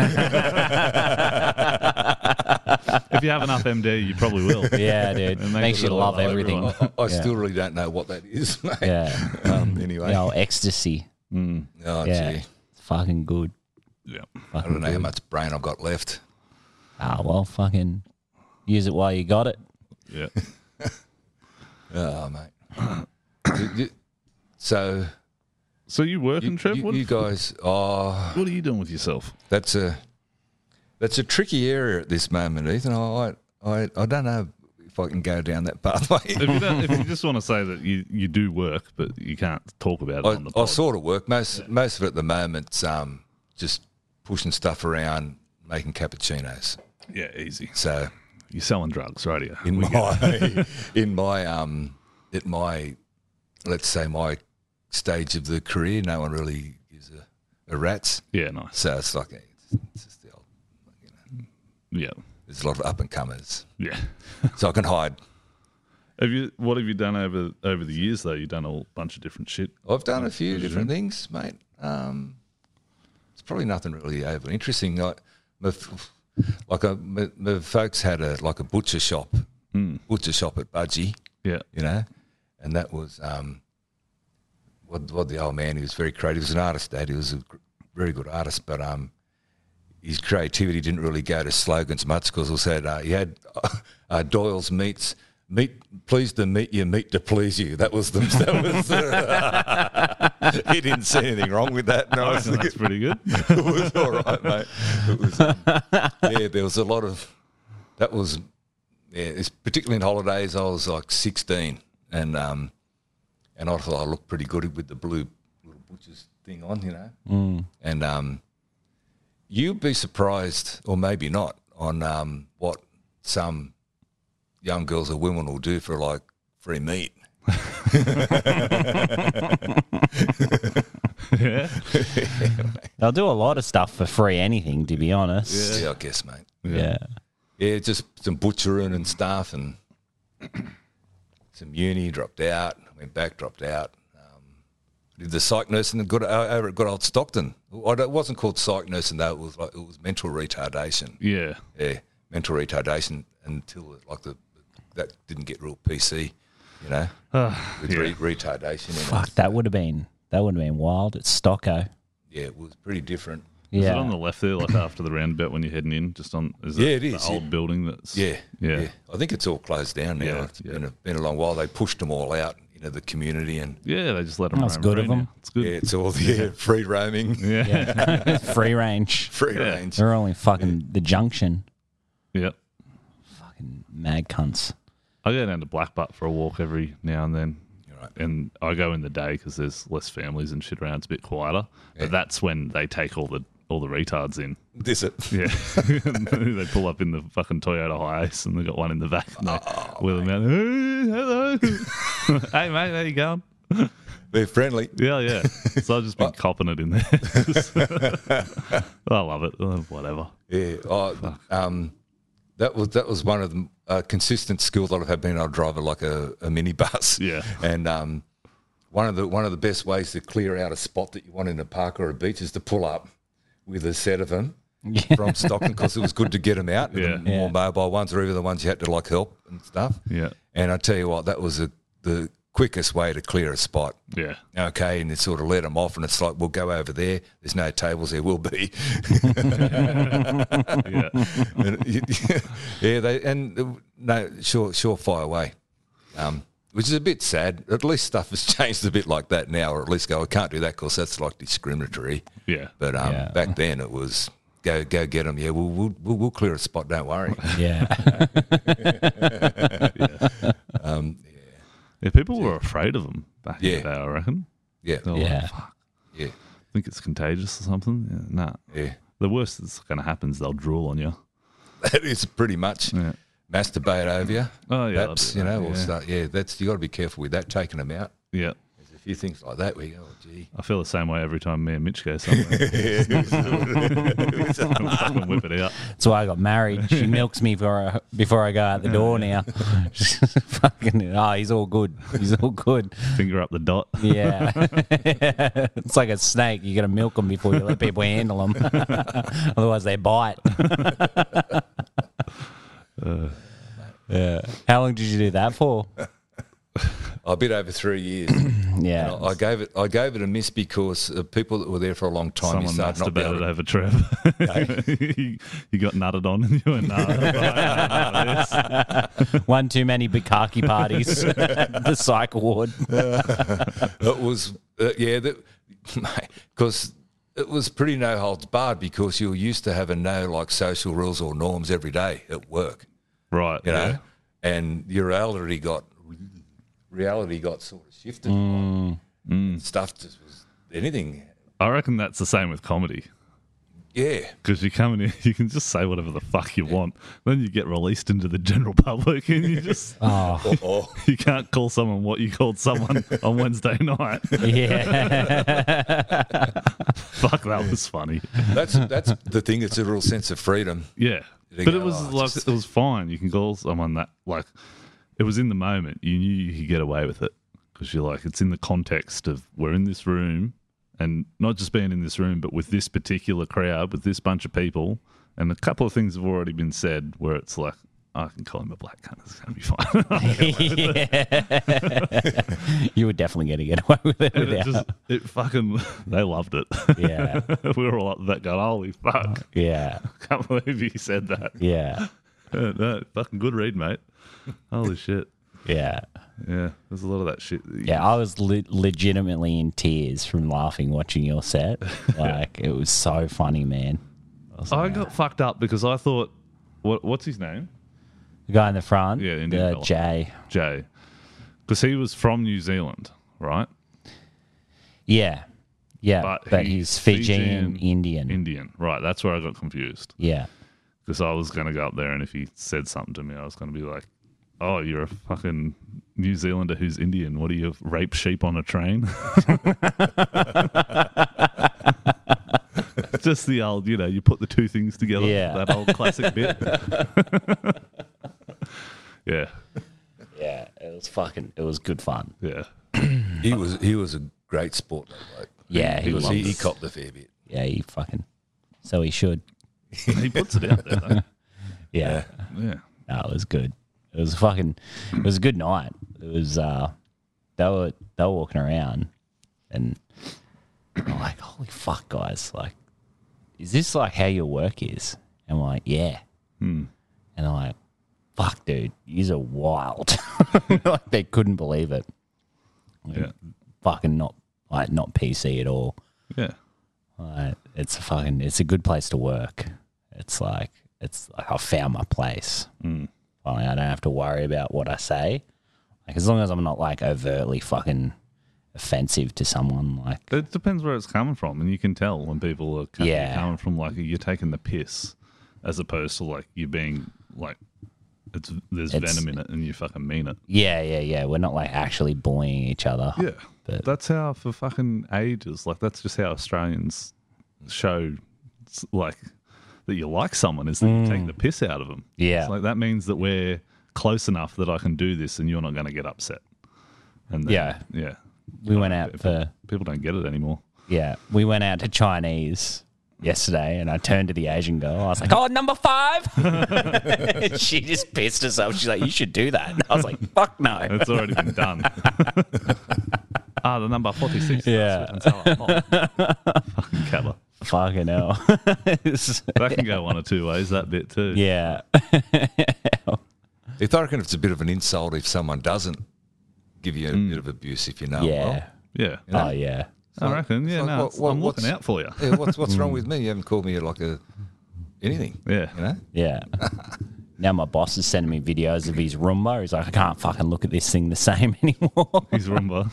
If you have enough M D, you probably will. Yeah, dude. It makes Makes it you a lot love like everything. everyone. I, I Yeah. still really don't know what that is, mate. Yeah. Um, anyway. You know, ecstasy. Mm. Oh, Yeah. gee. It's fucking good. Yeah. I don't know how much brain I've got left. Ah, well, fucking use it while you got it. Yeah. Oh, mate. You- you- so So you working, you, Trev? you, what, you guys, oh, what are you doing with yourself? that's a that's a tricky area at this moment, Ethan. I I I don't know if I can go down that pathway. If you, don't, if you just want to say that you, you do work, but you can't talk about it on the I, I pod. sort of work most most of it at the moment's um just pushing stuff around, making cappuccinos. Yeah, easy. So You're selling drugs, right here. in We get it. my in my um at my let's say my stage of the career, no one really gives a, a rat's. Yeah, nice. So it's like it's, it's just the old, you know, Yeah. there's a lot of up and comers, Yeah. so I can hide. Have you? What have you done over over the years though? You've done a bunch of different shit. I've done a few Presume. different things, mate. Um, it's probably nothing really over interesting. Like my, f- like a, my, my folks had a like a butcher shop, butcher shop at Budgie, Yeah. you know, and that was um, what what the old man. He was very creative. He was an artist, Dad. He was a gr- very good artist, but um, his creativity didn't really go to slogans much because we said uh, he had uh, Doyle's meats. Meat, pleased to meet you, meat to please you. That was the. That was. Uh, he didn't see anything wrong with that. No, I reckon that's pretty good. it was all right, mate. It was. Um, yeah, there was a lot of. That was. Yeah, it's particularly in holidays. I was like sixteen, and um, and I thought I looked pretty good with the blue little butcher's thing on, you know. Mm. And um, you'd be surprised, or maybe not, on um what some young girls or women will do for like free meat. Yeah. They'll do a lot of stuff for free anything, to be honest. Yeah, I guess, mate. Yeah. Yeah, just some butchering and stuff, and some uni, dropped out, went back, dropped out. Um, did the psych nursing good, uh, over at good old Stockton. Oh, It wasn't called psych nursing though; it was like it was mental retardation. Yeah. Yeah, mental retardation until like the that didn't get real P C, you know, with yeah. re- retardation. And Fuck, that would have been that would have been wild at Stocko. yeah, it was pretty different. Is Yeah. it on the left there, like after the roundabout when you're heading in? Just on. Is Yeah, that it is, The old yeah. building that's. Yeah, Yeah. I think it's all closed down now. Yeah, It's yeah. been a, been a long while. They pushed them all out into the community, and Yeah, they just let them. That's roam good of free now. them. It's good. yeah, it's all yeah, free roaming, Yeah. Yeah. Free range. free Yeah. range. They're only fucking the junction. Yeah. Fucking mad cunts. I go down to Blackbutt for a walk every now and then. You're right. And I go in the day because there's less families and shit around. It's a bit quieter. Yeah. But that's when they take all the all the retards in. This it. Yeah. They pull up in the fucking Toyota Hiace and they got one in the back and they Oh, wheel them out. Hey, hello. Hey, mate, how you going? They're friendly. Yeah, yeah. So I've just been copping it in there. I love it. Oh, whatever. Yeah. Oh, um, that was that was one of the uh, consistent skills that I've had being able to drive a, like a, a minibus. Yeah. And um, one of the one of the best ways to clear out a spot that you want in a park or a beach is to pull up with a set of them from Stockton because it was good to get them out. Yeah. The more Yeah. mobile ones or even the ones you had to like help and stuff. Yeah. And I tell you what, that was a, the quickest way to clear a spot. Yeah. Okay, and they sort of let them off, and it's like, we'll go over there. There's no tables, there will be. Yeah. And you- yeah, they and uh, no, sure, sure, fire away. Um, which is a bit sad. At least stuff has changed a bit like that now, or at least go, I can't do that because that's like discriminatory. Yeah. But um, Yeah. back then it was go go get them. Yeah, we'll we'll we'll, we'll clear a spot. Don't worry. Yeah. um, Yeah, people were afraid of them back Yeah. in the day, I reckon. yeah, They were like, Yeah. fuck, yeah, I think it's contagious or something. Yeah, nah. yeah. The worst that's going to happen is they'll drool on you. That is pretty much. Yeah. masturbate over you. Oh, yeah, perhaps, I'll do you that, know, or yeah. start. Yeah, that's you got to be careful with that. Taking them out. Yeah. There's a few things like that where you go, oh, gee. I feel the same way every time me and Mitch go somewhere. Fucking whip it out. That's why I got married. She milks me before I, before I go out the door now. Fucking, oh, he's all good. He's all good. Finger up the dot. Yeah. It's like a snake. You got to milk them before you let people handle them. Otherwise, they bite. Uh, Yeah. How long did you do that for? A bit over three years. Yeah. And I, I gave it. I gave it a miss because uh, people that were there for a long time. Someone you start not being able masturbated to- over Trev. you, you got nutted on and you went, no. One too many bukkake parties at the psych ward. It was uh, yeah, because it was pretty no holds barred because you were used to having no like social rules or norms every day at work, Right. you know, yeah. and your reality got reality got sort of shifted. Mm. Like, stuff just was anything. I reckon that's the same with comedy. Yeah, Because you come in here, you can just say whatever the fuck you want. Then you get released into the general public and you just, Oh, or, or you can't call someone what you called someone on Wednesday night. yeah. Fuck, that was funny. that's that's the thing. It's a real sense of freedom. Yeah. They But go, it was "Oh, like, just-" it was fine. You can call someone that, like, it was in the moment. You knew you could get away with it because you're like, it's in the context of we're in this room and not just being in this room, but with this particular crowd, with this bunch of people. And a couple of things have already been said where it's like, I can call him a black cunt. It's going to be fine. Yeah. You were definitely going to get away with it. And it Without. just, it fucking, they loved it. Yeah. We were all up that going, holy fuck. Yeah. Can't believe you said that. Yeah. Yeah, no, fucking good read, mate. Holy shit. Yeah. Yeah, there's a lot of that shit. that you- Yeah, I was le- legitimately in tears from laughing watching your set. Like, it was so funny, man. I, was I like, got fucked up because I thought, what, what's his name? the guy in the front, Yeah, Indian uh, fella. Jay. Jay. Because he was from New Zealand, right? Yeah. Yeah, But but, he's he's Fijian, Fijian, Indian. Indian. Right, that's where I got confused. Yeah. Because I was going to go up there and if he said something to me, I was going to be like, oh, you're a fucking New Zealander who's Indian. What do you rape sheep on a train? Just the old, you know, you put the two things together. Yeah. That old classic bit. Yeah. Yeah, it was fucking, it was good fun. Yeah. He was he was a great sport. Though, like, Yeah, he, He was. was- he, he copped a fair bit. Yeah, he fucking, so he should. He puts it out there, though. Yeah. Yeah. No, it was good. It was fucking, it was a good night. It was, uh, they were, they were walking around and I'm like, holy fuck, guys. Like, is this like how your work is? And I'm like, yeah. Hmm. And I'm like, fuck, dude, you're wild. Like, they couldn't believe it. Like, Yeah. Fucking not, like, not P C at all. Yeah. Like, it's a fucking, it's a good place to work. It's like, it's like I found my place. Mm. Like, I don't have to worry about what I say. Like, as long as I'm not like overtly fucking offensive to someone, like, It depends where it's coming from, and you can tell when people are coming, Yeah. coming from like you're taking the piss, as opposed to like you being like it's there's It's- venom in it and you fucking mean it. yeah, yeah, yeah. We're not like actually bullying each other. Yeah, But- that's how for fucking ages. Like that's just how Australians show s- like that you like someone is that you take the piss out of them. Yeah. It's like that means that we're close enough that I can do this and you're not going to get upset. And then, Yeah. yeah. We went out People- for, people don't get it anymore. yeah, we went out to Chinese yesterday and I turned to the Asian girl. I was like, oh, number five. She just pissed herself. She's like, you should do that. And I was like, fuck no. It's already been done. Ah, the number forty-six. Yeah. Fucking Cabba. Fucking hell. That can go one or two ways, that bit too. Yeah. If I reckon it's a bit of an insult if someone doesn't give you a bit of abuse if you know Yeah. well. Yeah. know? Oh, yeah. I reckon. Yeah, like, no, what- it's- what- I'm looking what's- out for you. Yeah, what's what's wrong with me? You haven't called me like a anything. Yeah. You know? Yeah. Now my boss is sending me videos of his Roomba. He's like, I can't fucking look at this thing the same anymore. He's Roomba.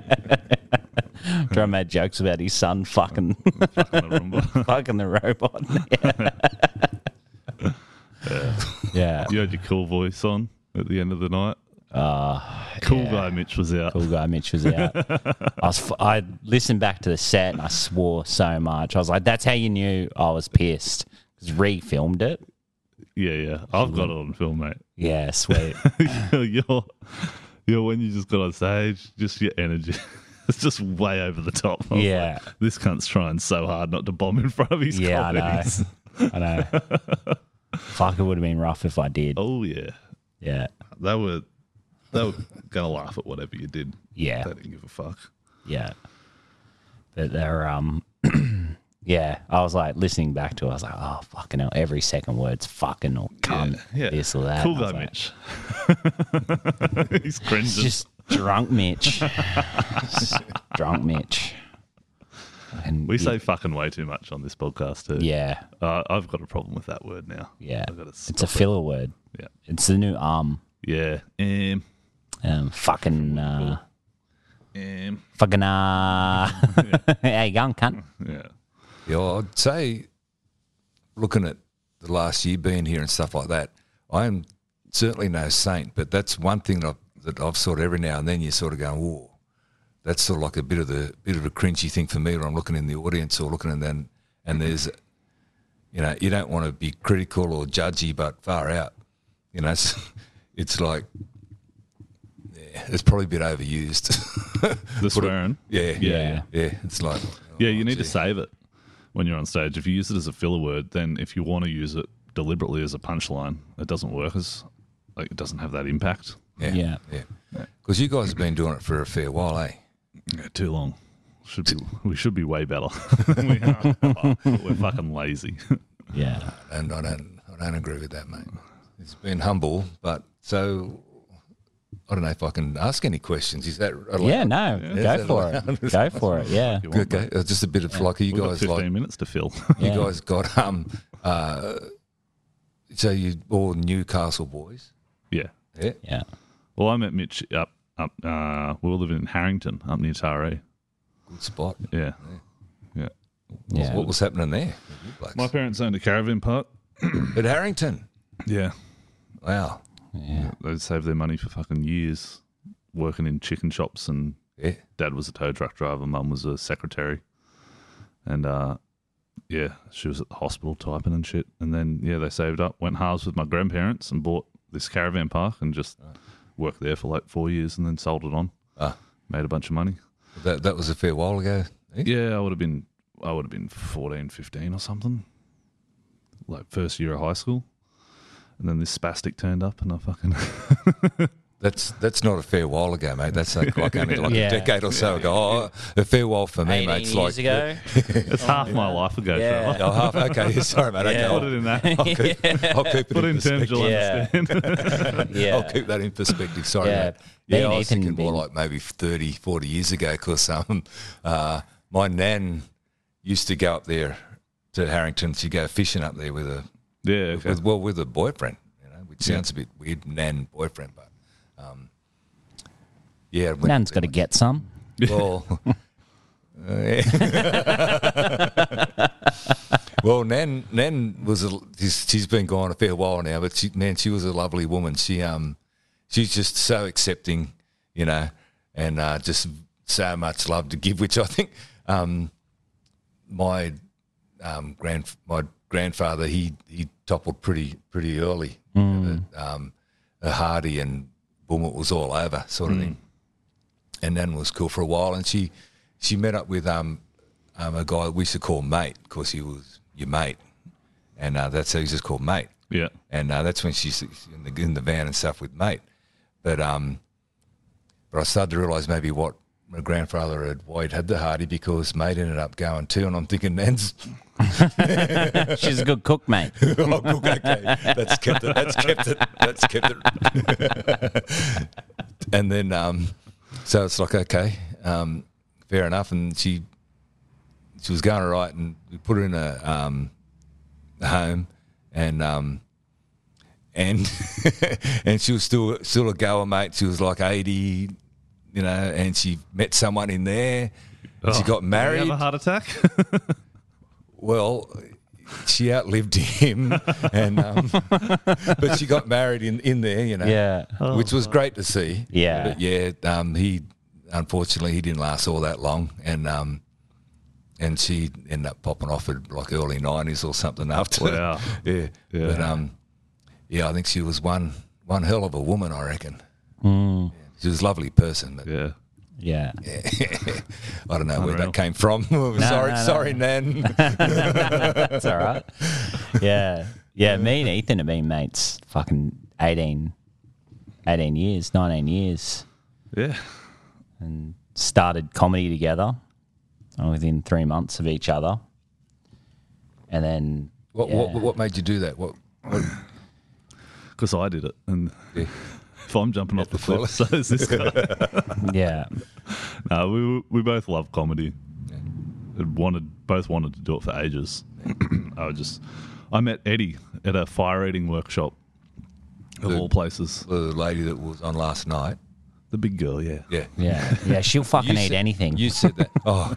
Yeah. Trying to make jokes about his son fucking Fucking a Roomba. fucking the robot. Yeah. Yeah. You had your cool voice on at the end of the night. Uh, Cool yeah. guy Mitch was out. Cool guy Mitch was out. I was. f- I listened back to the set and I swore so much. I was like, "That's how you knew I was pissed." Because re-filmed it. Yeah, yeah. I've got it on film, mate. Yeah, sweet. you're, you're when you just got on stage, just your energy. It's just way over the top. I was Yeah. like, this cunt's trying so hard not to bomb in front of his Yeah, I know. comedies. I know. Fuck, it would have been rough if I did. Oh, yeah. Yeah. They were, they were going to laugh at whatever you did. Yeah. They didn't give a fuck. Yeah. But they're um yeah, I was like listening back to it, I was like, oh fucking hell, every second word's fucking or cunt, Yeah. this or that. Cool And I guy was like, Mitch. He's cringing. It's just drunk Mitch. Just drunk Mitch. And we yeah, say fucking way too much on this podcast, too. yeah, Uh, I've got a problem with that word now. yeah. I've got to It's a filler word. Yeah. It's the new um Yeah. Um, um fucking uh um, fucking uh how you going, cunt? yeah. Yeah, I'd say, looking at the last year being here and stuff like that, I am certainly no saint, but that's one thing that I've, that I've sort of every now and then you sort of go, whoa, that's sort of like a bit of the bit of a cringy thing for me when I'm looking in the audience or looking and then and there's, you know, you don't want to be critical or judgy, but far out, you know, it's, it's like, yeah, it's probably a bit overused. The swearing. Yeah, Yeah. yeah, it's like, Yeah, oh, you need to gee. save it when you're on stage. If you use it as a filler word, then if you want to use it deliberately as a punchline, it doesn't work as, like, it doesn't have that impact. Yeah, Yeah. yeah. Because you guys have been doing it for a fair while, eh? Yeah, too long. Should be, we should be way better. we are. But we're fucking lazy. Yeah. And I don't, I don't agree with that, mate. It's been humble, but so I don't know if I can ask any questions. Is that allowed? Yeah, no, Is go that for allowed? it. Go for it. Yeah. You want, Okay, mate. uh, just a bit of like, are you We've got guys fifteen like minutes to fill. you Yeah. guys got um uh so you all Newcastle boys? yeah. Yeah. Yeah. Well, I met Mitch up, up uh, we were living in Harrington, up near Taree. Good spot. Yeah. Yeah. Yeah. What was happening there? with you blokes? My parents owned a caravan park. At Harrington. Yeah. Wow. Yeah. They'd saved their money for fucking years working in chicken shops, and Yeah. dad was a tow truck driver, mum was a secretary. And, uh, yeah, she was at the hospital typing and shit. And then, yeah, they saved up, went halves with my grandparents and bought this caravan park and just worked there for like four years and then sold it on. Ah. Made a bunch of money. That that was a fair while ago. eh? Yeah, I would have been, I would have been fourteen, fifteen or something. Like first year of high school. And then this spastic turned up and I fucking... That's that's not a fair while ago, mate. That's like, like only like Yeah. a decade or so ago. Oh, a fair while for me, mate. eighteen It's years like ago. It's half my life ago, Yeah. Trevor. Oh, half, okay, sorry, mate. Okay, Yeah. Put I'll, it in that. I'll keep, I'll keep it Put it in terms perspective. you'll Yeah. understand. Yeah. I'll keep that in perspective. Sorry, Yeah. mate. Me Yeah, and I was Ethan thinking more been- like maybe thirty, forty years ago because um, uh, my nan used to go up there to Harrington. She'd go fishing up there with a, Yeah, okay. with, well, with a boyfriend, you know, which sounds a bit weird, nan boyfriend, but um, yeah. when- Nan's got to get some. Well, uh, yeah. well, Nan Nan was a, she's, she's been gone a fair while now, but she, man, she was a lovely woman. She um, she's just so accepting, you know, and uh, just so much love to give. Which I think um, my um, grand my grandfather he he toppled pretty pretty early. Mm. Um, a Hardy and boom, it was all over, sort of thing. And Nan was cool for a while, and she she met up with um, um a guy we used to call mate because he was your mate, and uh, that's how he's just called mate. Yeah. And uh, that's when she's in the in the van and stuff with mate. But um, but I started to realise maybe what my grandfather had why he'd had the Hardy because mate ended up going too, and I'm thinking Nan's She's a good cook, mate. oh, cool, okay, that's kept it. That's kept it. That's kept it. And then, um, so it's like, okay, um, fair enough. And she, she was going all right, and we put her in a, um, a home, and um, and and she was still still a goer, mate. She was like eighty, you know, and she met someone in there. And she Oh, got did you married. have a heart attack? Well, she outlived him, and um, but she got married in, in there, you know, Yeah. which was great to see. Yeah. but yeah, um, he unfortunately he didn't last all that long, and um, and she ended up popping off at like early nineties or something after. Wow. yeah, Yeah. but um, yeah, I think she was one one hell of a woman, I reckon. Mm. Yeah. She was a lovely person, but Yeah. Yeah. I don't know where Unreal. that came from. sorry, no, no. sorry, Nan. That's all right. Yeah. Yeah, me and Ethan have been mates fucking eighteen, eighteen years, nineteen years, Yeah. and started comedy together within three months of each other. And then, What, yeah. what what made you do that? What, what Because I did it. And yeah. if I'm jumping off the cliff, so is this guy. yeah. No, we we both love comedy. And wanted both wanted to do it for ages. I was just I met Eddie at a fire eating workshop of The- all places. the lady that was on last night? The big girl, yeah. Yeah. Yeah. Yeah, she'll fucking You eat said- anything. You said that. Oh,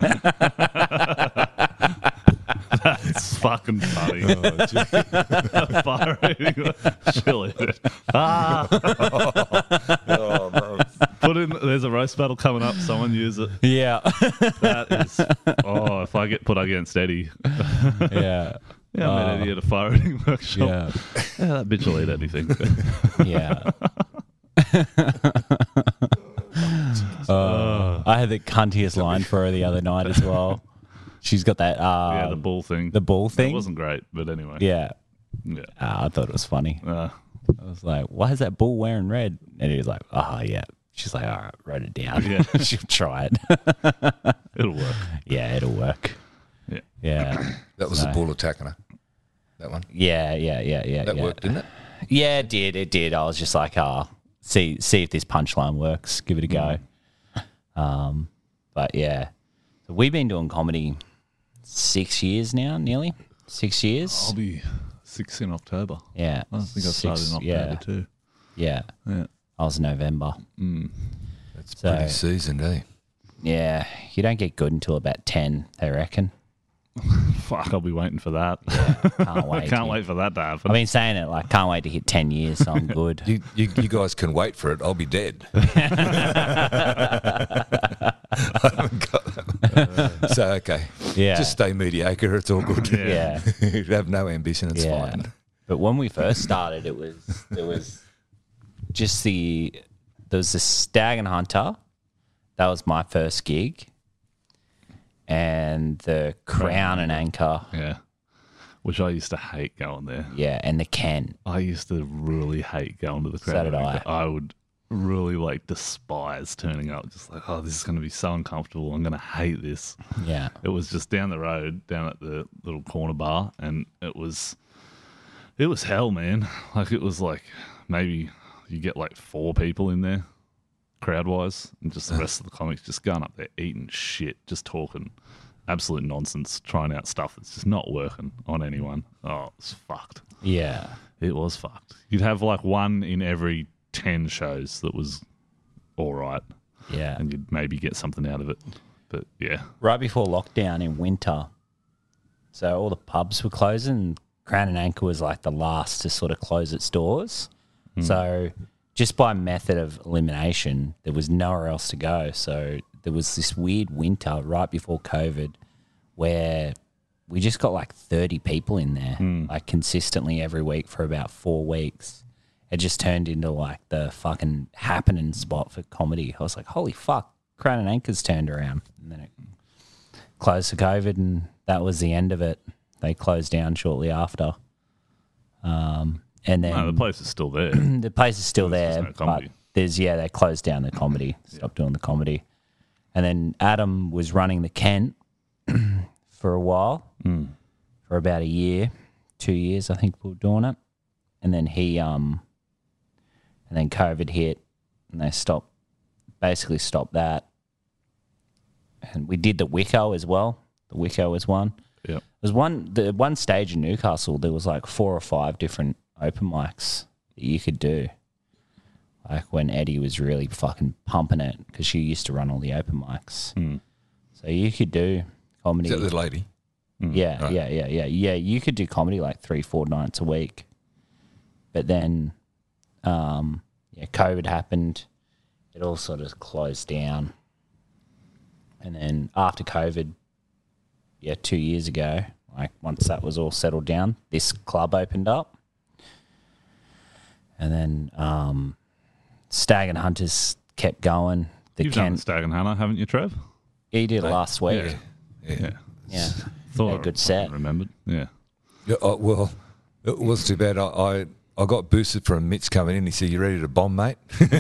It's fucking funny. oh, gee. Fire eating. She'll eat it. Ah. Oh, no. Put in. There's a roast battle coming up. Someone use it. yeah. That is. Oh, if I get put against Eddie. yeah. Yeah, I met Eddie at a fire eating workshop. Yeah. Yeah, that bitch will eat anything. Yeah. Uh, I had the cuntiest line for her the other night as well. She's got that uh, yeah, the bull thing. the ball It thing. wasn't great, but anyway. Yeah. Yeah. Uh, I thought it was funny. Uh, I was like, why is that bull wearing red? And he was like, oh, yeah. She's like, all right, write it down. Yeah. She'll try it. it'll work. Yeah, it'll work. Yeah. Yeah. That was So- the bull attacking her. That one. Yeah, yeah, yeah, yeah. That yeah. worked, didn't it? Yeah, it did. It did. I was just like, oh, see, see if this punchline works. Give it a go. Um, but yeah, so we've been doing comedy six years now, nearly six years. I'll be six in October. Yeah, I think I started Six- in October yeah, too. Yeah, Yeah. I was November. That's So- pretty seasoned, eh? Yeah, you don't get good until about ten, they reckon. Fuck, I'll be waiting for that. Can't wait. I can't to- wait for that to happen. I've been saying it like, can't wait to hit ten years, so I'm good. You, you, you guys can wait for it. I'll be dead. I haven't got that. So, okay. Yeah. Just stay mediocre. It's all good. Yeah. You have no ambition. It's Yeah. fine. But when we first started, it was it was just the there was the Stag and Hunter. That was my first gig, and the Crown and Anchor. yeah. Which I used to hate going there. Yeah, and the Ken. I used to really hate going to the So crowd. did I. I would really like despise turning up. Just like, oh, this is going to be so uncomfortable. I'm going to hate this. Yeah, It was just down the road, down at the little corner bar, and it was, it was hell, man. Like it was like maybe you get like four people in there, crowd wise, and just the rest of the comics just going up there eating shit, just talking absolute nonsense, trying out stuff that's just not working on anyone. Oh, it's fucked. yeah, It was fucked. You'd have like one in every ten shows that was all right, yeah. and you'd maybe get something out of it. But yeah, Right before lockdown in winter, so all the pubs were closing. And Crown and Anchor was like the last to sort of close its doors. So just by method of elimination, there was nowhere else to go. So there was this weird winter right before COVID where we just got like thirty people in there, like consistently every week for about four weeks. It just turned into like the fucking happening spot for comedy. I was like, holy fuck, Crown and Anchor's turned around. And then it closed to COVID, and that was the end of it. They closed down shortly after. Um, and then no, the place is still there. the place is still There's there, just no comedy. but there's yeah, they closed down the comedy, stopped doing the comedy, and then Adam was running the Kent for a while, Hmm. for about a year, two years, I think we were doing it, and then he um, and then COVID hit, and they stopped, basically stopped that, and we did the Wicco as well. The Wicco was one. Yeah, There's one the one stage in Newcastle. There was like four or five different open mics that you could do. Like when Eddie was really fucking pumping it, because she used to run all the open mics. Hmm. So you could do comedy. Is that the lady? Yeah, Right. yeah, yeah, yeah, yeah. You could do comedy like three, four nights a week, but then, um, yeah, COVID happened. It all sort of closed down, and then after COVID, yeah, two years ago, like once that was all settled down, this club opened up, and then um, Stag and Hunters kept going. The You've done Ken, the Stag and Hunter, haven't you, Trev? he did it last week. Yeah. Yeah. Yeah. Yeah, Thought Yeah, I good set. Remembered. Yeah. Yeah, oh, well, it was too bad. I, I I got boosted from Mitch coming in. He said, "You ready to bomb, mate?"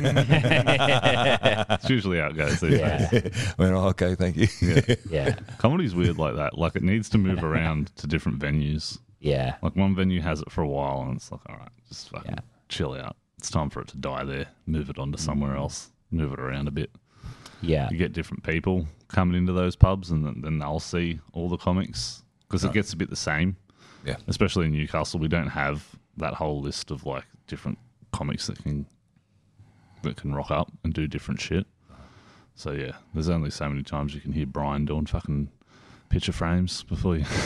It's usually how it goes these Yeah, days. I went, oh, "Okay, thank you." yeah, Comedy's weird like that. Like it needs to move around to different venues. yeah, Like one venue has it for a while and it's like, all right, just fucking Yeah. chill out. It's time for it to die there. Move it on to somewhere else. Move it around a bit. yeah, You get different people coming into those pubs and then, then they'll see all the comics because it gets a bit the same. Yeah. Especially in Newcastle, we don't have that whole list of like different comics that can that can rock up and do different shit. So yeah, there's only so many times you can hear Brian doing fucking picture frames before you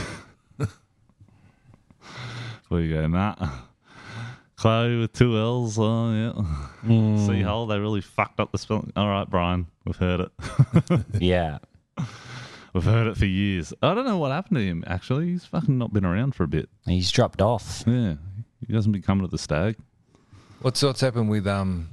before you go, nah. Chloe with two L's, oh yeah. See hole, they really fucked up the spelling. All right, Brian, we've heard it. yeah. We've heard it for years. I don't know what happened to him, actually. He's fucking not been around for a bit. He's dropped off. Yeah. He hasn't been coming to the Stag. What's what's happened with um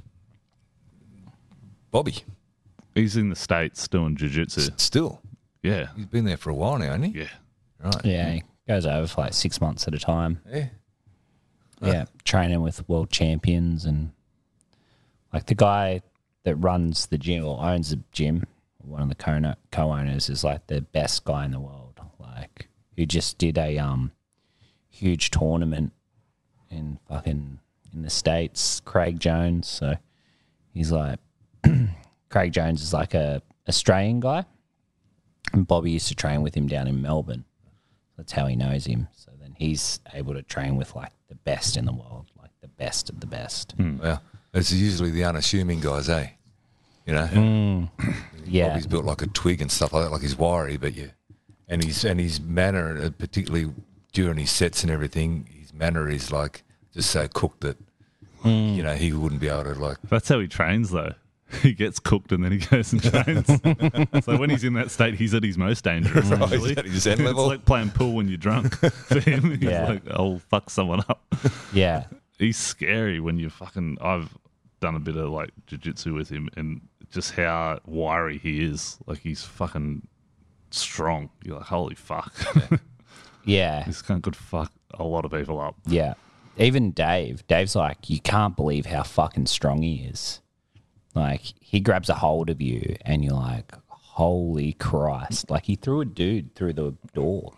Bobby? He's in the States doing jiu-jitsu. S- Still, Yeah. he's been there for a while now, hasn't he? Yeah. Right. Yeah, he goes over for like six months at a time. Yeah. Yeah, training with world champions and like the guy that runs the gym or owns the gym, one of the co- co-owners is like the best guy in the world. Like who just did a um huge tournament in fucking in the States, Craig Jones. So he's like Craig Jones is like a Australian guy, and Bobby used to train with him down in Melbourne. That's how he knows him. So then he's able to train with like the best in the world, like the best of the best. Well, it's usually the unassuming guys, eh? You know, Yeah, Bobby's built like a twig and stuff like that, like he's wiry, but yeah, and his and his manner, uh, particularly during his sets and everything, his manner is like just so cooked that you know he wouldn't be able to like. That's how he trains, though. He gets cooked and then he goes and trains. So when he's in that state, he's at his most dangerous, Right, actually. he's at his zen It's level. like playing pool when you're drunk. For him, he's Yeah. like, I'll fuck someone up. yeah, He's scary when you fucking... I've done a bit of, like, jiu-jitsu with him and just how wiry he is. Like, he's fucking strong. You're like, holy fuck. yeah, This cunt could fuck a lot of people up. yeah. Even Dave, Dave's like, you can't believe how fucking strong he is. Like he grabs a hold of you, and you're like, holy Christ! Like he threw a dude through the door.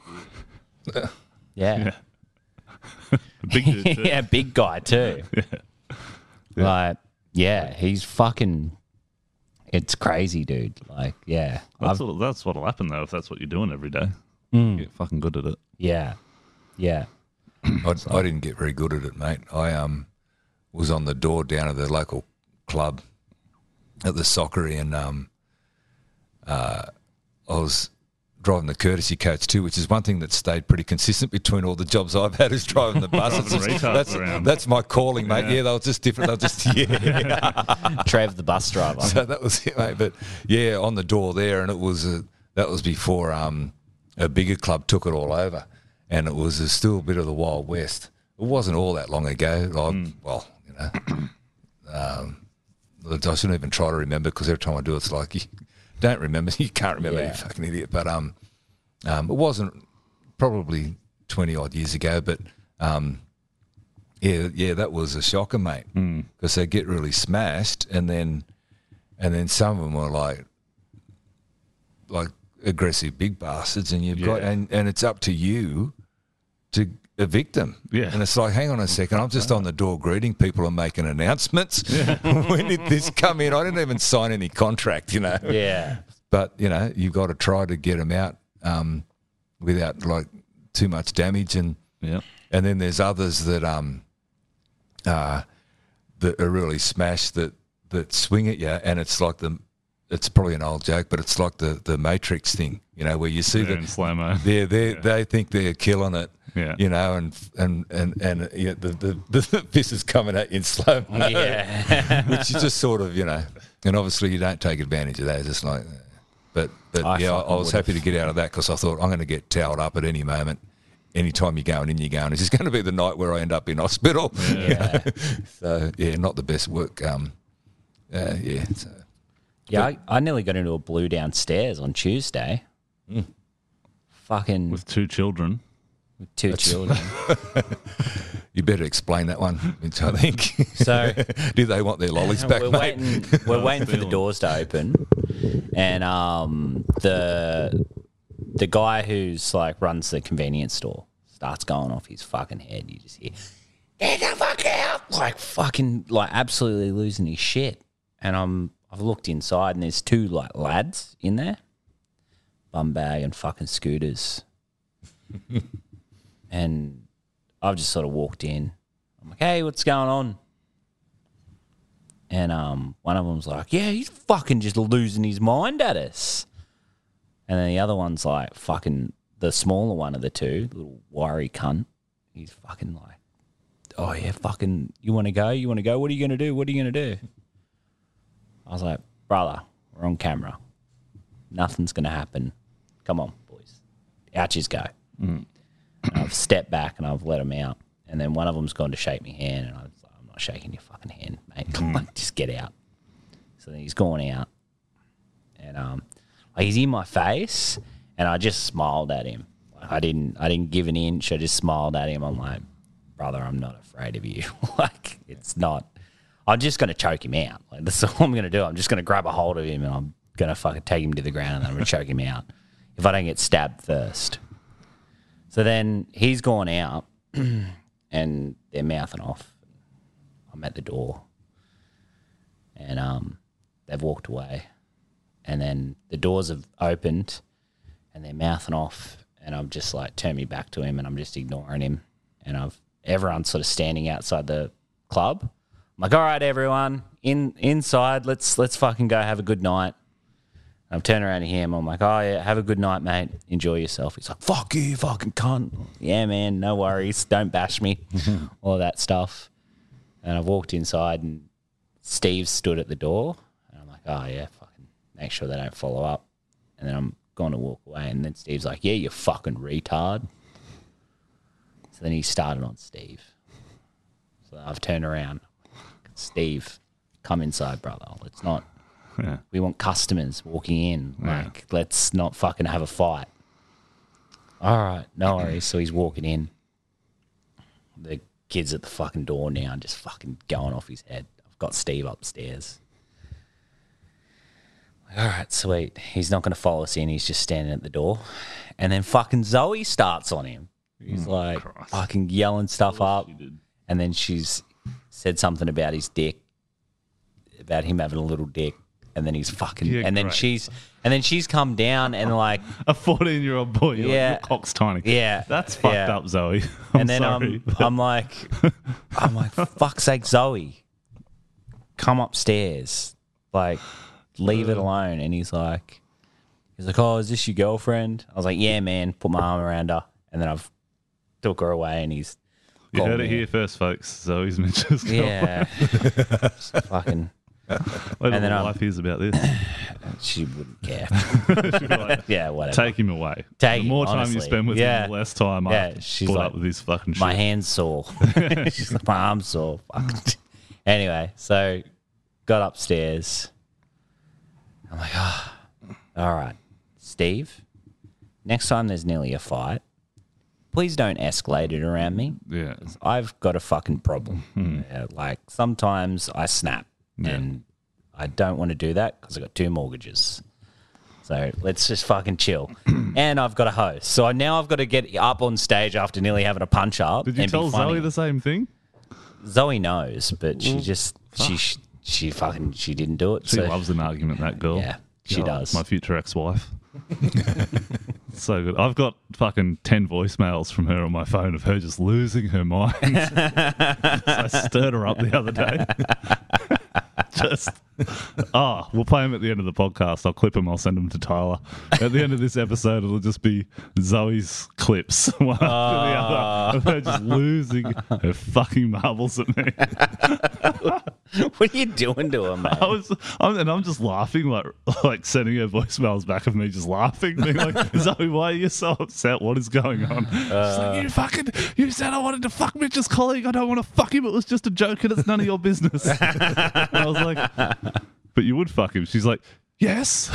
Yeah, Big dude, too. yeah, big guy too. Like, yeah, he's fucking. It's crazy, dude. Like, yeah, That's I've, what, that's what'll happen, though, if that's what you're doing every day. You get fucking good at it. yeah, yeah, I, I didn't get very good at it, mate. I um was on the door down at the local club at the Soccery, and um, uh, I was driving the courtesy coach too, which is one thing that stayed pretty consistent between all the jobs I've had is driving the bus. It's Driving just- retards that's, around. that's my calling, mate. Yeah. they were just different. They were just yeah. Trev, the bus driver. So that was it, mate. But yeah, on the door there, and it was a, that was before um, a bigger club took it all over, and it was a, still a bit of the Wild West. It wasn't all that long ago. I, Well, you know, um, I shouldn't even try to remember because every time I do, it's like you don't remember. You can't remember. Yeah. You fucking idiot. But um, um, it wasn't probably twenty odd years ago, but um. Yeah, yeah, that was a shocker, mate. Because they get really smashed, and then, and then some of them were like, like aggressive big bastards, and you've got, Yeah. and, and it's up to you to evict them. Yeah. And it's like, hang on a second, I'm just on the door greeting people and making announcements. When did this come in? I didn't even sign any contract, you know. Yeah, But you know, you've got to try to get them out um, without like too much damage, and Yeah. and then there's others that um uh that are really smashed that that swing at you, and it's like the it's probably an old joke, but it's like the, the Matrix thing, you know, where you see Yeah, in that slow mo. they they they think they're killing it, Yeah. you know, and and and and uh, yeah, the, the the this is coming at you in slow mo, Yeah. which is just sort of, you know, and obviously you don't take advantage of that. It's just like, but but I yeah, I, fucking I was would've. happy to get out of that because I thought I'm going to get towed up at any moment. Anytime you're going in, you're going. Is this going to be the night where I end up in hospital? Yeah. So yeah, not the best work. Um, uh, yeah. So. Yeah, I, I nearly got into a blue downstairs on Tuesday. Fucking With two children. with two children. You better explain that one, Mitch, I think. So do they want their lollies back, we're mate? waiting. We're waiting for the doors to open, and um, the the guy who's like runs the convenience store starts going off his fucking head. You just hear, "Get the fuck out!" Like fucking, like absolutely losing his shit. And I'm, I've looked inside, and there's two like lads in there, bum bag and fucking scooters, and I've just sort of walked in. I'm like, "Hey, what's going on?" And um, one of them's like, "Yeah, he's fucking just losing his mind at us." And then the other one's like, fucking the smaller one of the two, little wiry cunt. He's fucking like, "Oh yeah, fucking, you want to go? You want to go? What are you gonna do? What are you gonna do?" I was like, "Brother, we're on camera. Nothing's gonna happen. Come on, boys. Out you go." Mm. And I've stepped back and I've let them out. And then one of them's gone to shake my hand, and I was like, "I'm not shaking your fucking hand, mate. Come on, just get out." So then he's gone out, and um, like he's in my face, and I just smiled at him. Like I didn't, I didn't give an inch. I just smiled at him. I'm like, "Brother, I'm not afraid of you." Like it's not. I'm just gonna choke him out. Like that's all I'm gonna do. I'm just gonna grab a hold of him, and I'm gonna fucking take him to the ground, and then I'm gonna choke him out if I don't get stabbed first. So then he's gone out, and they're mouthing off. I'm at the door, and um, they've walked away, and then the doors have opened, and they're mouthing off, and I've just like turned me back to him, and I'm just ignoring him, and I've everyone's sort of standing outside the club. I'm like, "All right, everyone, in inside, let's let's fucking go have a good night." And I'm turning around to him. I'm like, "Oh, yeah, have a good night, mate. Enjoy yourself." He's like, "Fuck you, fucking cunt." "Yeah, man, no worries. Don't bash me." All of that stuff. And I walked inside, and Steve stood at the door. And I'm like, "Oh, yeah, fucking make sure they don't follow up." And then I'm going to walk away. And then Steve's like, "Yeah, you fucking retard." So then he started on Steve. So I've turned around. "Steve, come inside, brother. Let's not... Yeah. We want customers walking in. Yeah. Like, let's not fucking have a fight." "All right, no worries." So he's walking in. The kid's at the fucking door now, just fucking going off his head. I've got Steve upstairs. Like, all right, sweet. He's not going to follow us in. He's just standing at the door. And then fucking Zoe starts on him. He's Oh, like Christ. fucking yelling stuff up. she did. And then she's said something about his dick, about him having a little dick. And then he's fucking, Yeah, and then great. she's, and then she's come down and like, A fourteen-year-old boy. You're Yeah. like, "Your cock's tiny." yeah, That's fucked yeah. up, Zoe. I'm And then sorry. I'm, I'm like, I'm like, fuck's sake, Zoe, come upstairs, like, leave it alone. And he's like, he's like, "Oh, is this your girlfriend?" I was like, "Yeah, man." Put my arm around her, and then I've took her away, and he's, You called heard it me. here first, folks. Zoe's Mitch's girlfriend. Yeah, fucking, Wait till And then the I'm- wife hears about this. she wouldn't care. She'll be like, Yeah, whatever. take him away. Take the more him, time you honestly. spend with Yeah. him, the less time Yeah, I she's put like, up with his fucking shit. My hand's sore. She's like, my arm's sore. Fuck. Anyway, so got upstairs. I'm like, oh, all right, Steve, next time there's nearly a fight, please don't escalate it around me. Yeah. I've got a fucking problem. Yeah, like sometimes I snap, and I don't want to do that because I've got two mortgages. So let's just fucking chill. And I've got a host. So I- now I've got to get up on stage after nearly having a punch up. Did you and tell be funny. Zoe the same thing? Zoe knows, but she just she she fucking she didn't do it. She so loves an argument, that girl. Yeah, she Oh, does. My future ex-wife. So good. I've got fucking ten voicemails from her on my phone of her just losing her mind. I stirred her up the other day. just Oh, we'll play them at the end of the podcast. I'll clip them. I'll send them to Tyler. At the end of this episode, it'll just be Zoe's clips, one after the other, of her just losing her fucking marbles at me. What are you doing to him, I man? was, I'm, and I'm just laughing, like, like sending her voicemails back of me, just laughing, being like, Zoe, why are you so upset? What is going on? She's like, you fucking, you said I wanted to fuck Mitch's colleague. I don't want to fuck him. It was just a joke, and it's none of your business. And I was like, but you would fuck him. She's like, yes.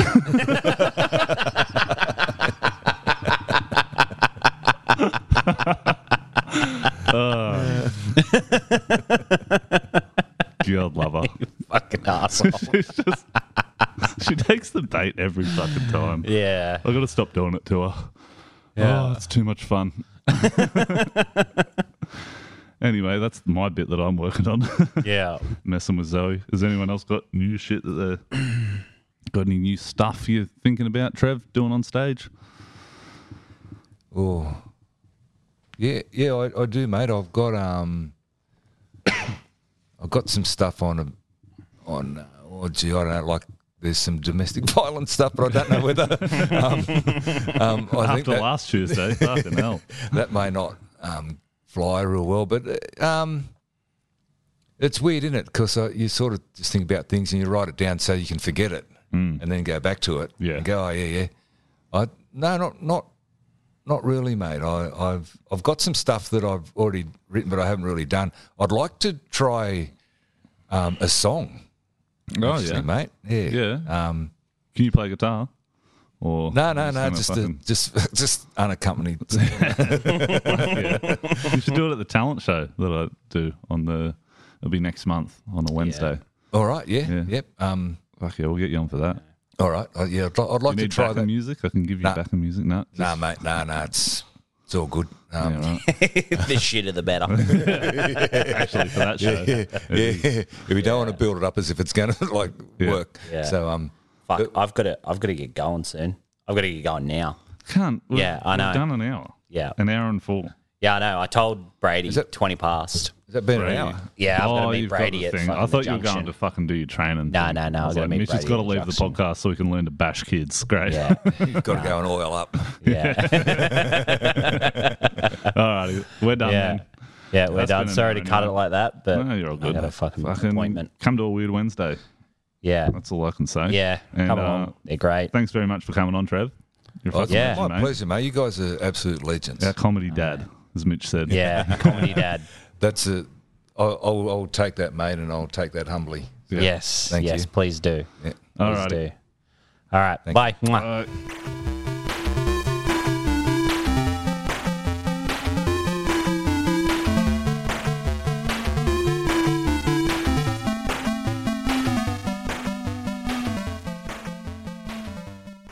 uh, God love her. You fucking asshole. She's just, she takes the bait every fucking time. Yeah. I've got to stop doing it to her. Yeah. Oh, it's too much fun. Anyway, that's my bit that I'm working on. Yeah. Messing with Zoe. Has anyone else got new shit that they're got any new stuff you're thinking about, Trev, doing on stage? Oh, yeah, yeah, I, I do, mate. I've got um, I've got some stuff on a, on. Uh, oh, gee, I don't know. Like, there's some domestic violence stuff, but I don't know whether. um, um, I After think that, last Tuesday, fucking hell. that may not um, fly real well, but uh, um, it's weird, isn't it? Because uh, you sort of just think about things and you write it down so you can forget it, Mm. and then go back to it. Yeah. And go, oh yeah, yeah. I no, not not. Not really, mate. I, I've I've got some stuff that I've already written, but I haven't really done. I'd like to try um, a song. Oh, actually, yeah. mate. Yeah. Yeah. Um, Can you play guitar? Or no, no, no. gonna Just fucking- a, just just unaccompanied. Yeah. You should do it at the talent show that I do on the. It'll be next month on a Wednesday. All right. Yeah. Yeah. Yep. Um. Fuck yeah, we'll get you on for that. All right. Uh, yeah. I'd, li- I'd like You to need try backing that. music? I can give you Nah. backing music. No. Nah, mate. Nah, nah. It's it's all good. Um, Yeah, right. The shitter the better. Actually, for that show. yeah, yeah. If you don't want to build it up as if it's going to like Yeah. work. Yeah. So um. Fuck, I've got to. I've got to get going soon. I've got to get going now. Can't. We've, Yeah, I know. We've done an hour. Yeah. An hour and four. Yeah, I know. I told Brady Is it- twenty past. Has that been Brady. an hour? Yeah, I've got to Oh, meet you've got Brady the at thing. fucking I thought the you were going junction. to fucking do your training. No, thing. no, no, I I've was gotta like, meet Mitch has Brady got to at the leave the junction. podcast so we can learn to bash kids. Great. Yeah, You've got to go and oil up. yeah, All righty. We're done yeah. then. Yeah, we're That's done. been an Sorry hour to cut it anyway. like that, but No, you're all I good. got a fucking, Fucking appointment. come to a Weird Wednesday. Yeah, That's all I can say. yeah. And, Come uh, along. They're great. Thanks very much for coming on, Trev. You're a Oh, fucking Yeah. legend, My mate. pleasure, mate. You guys are absolute legends. Our comedy dad, as Mitch said. Yeah, comedy dad. That's a. I'll, I'll, I'll take that, mate, and I'll take that humbly. Yeah. Yes, Thank yes. you. Please do. Yeah. Please Alrighty. do. All right. Thank Bye. Mwah. Uh,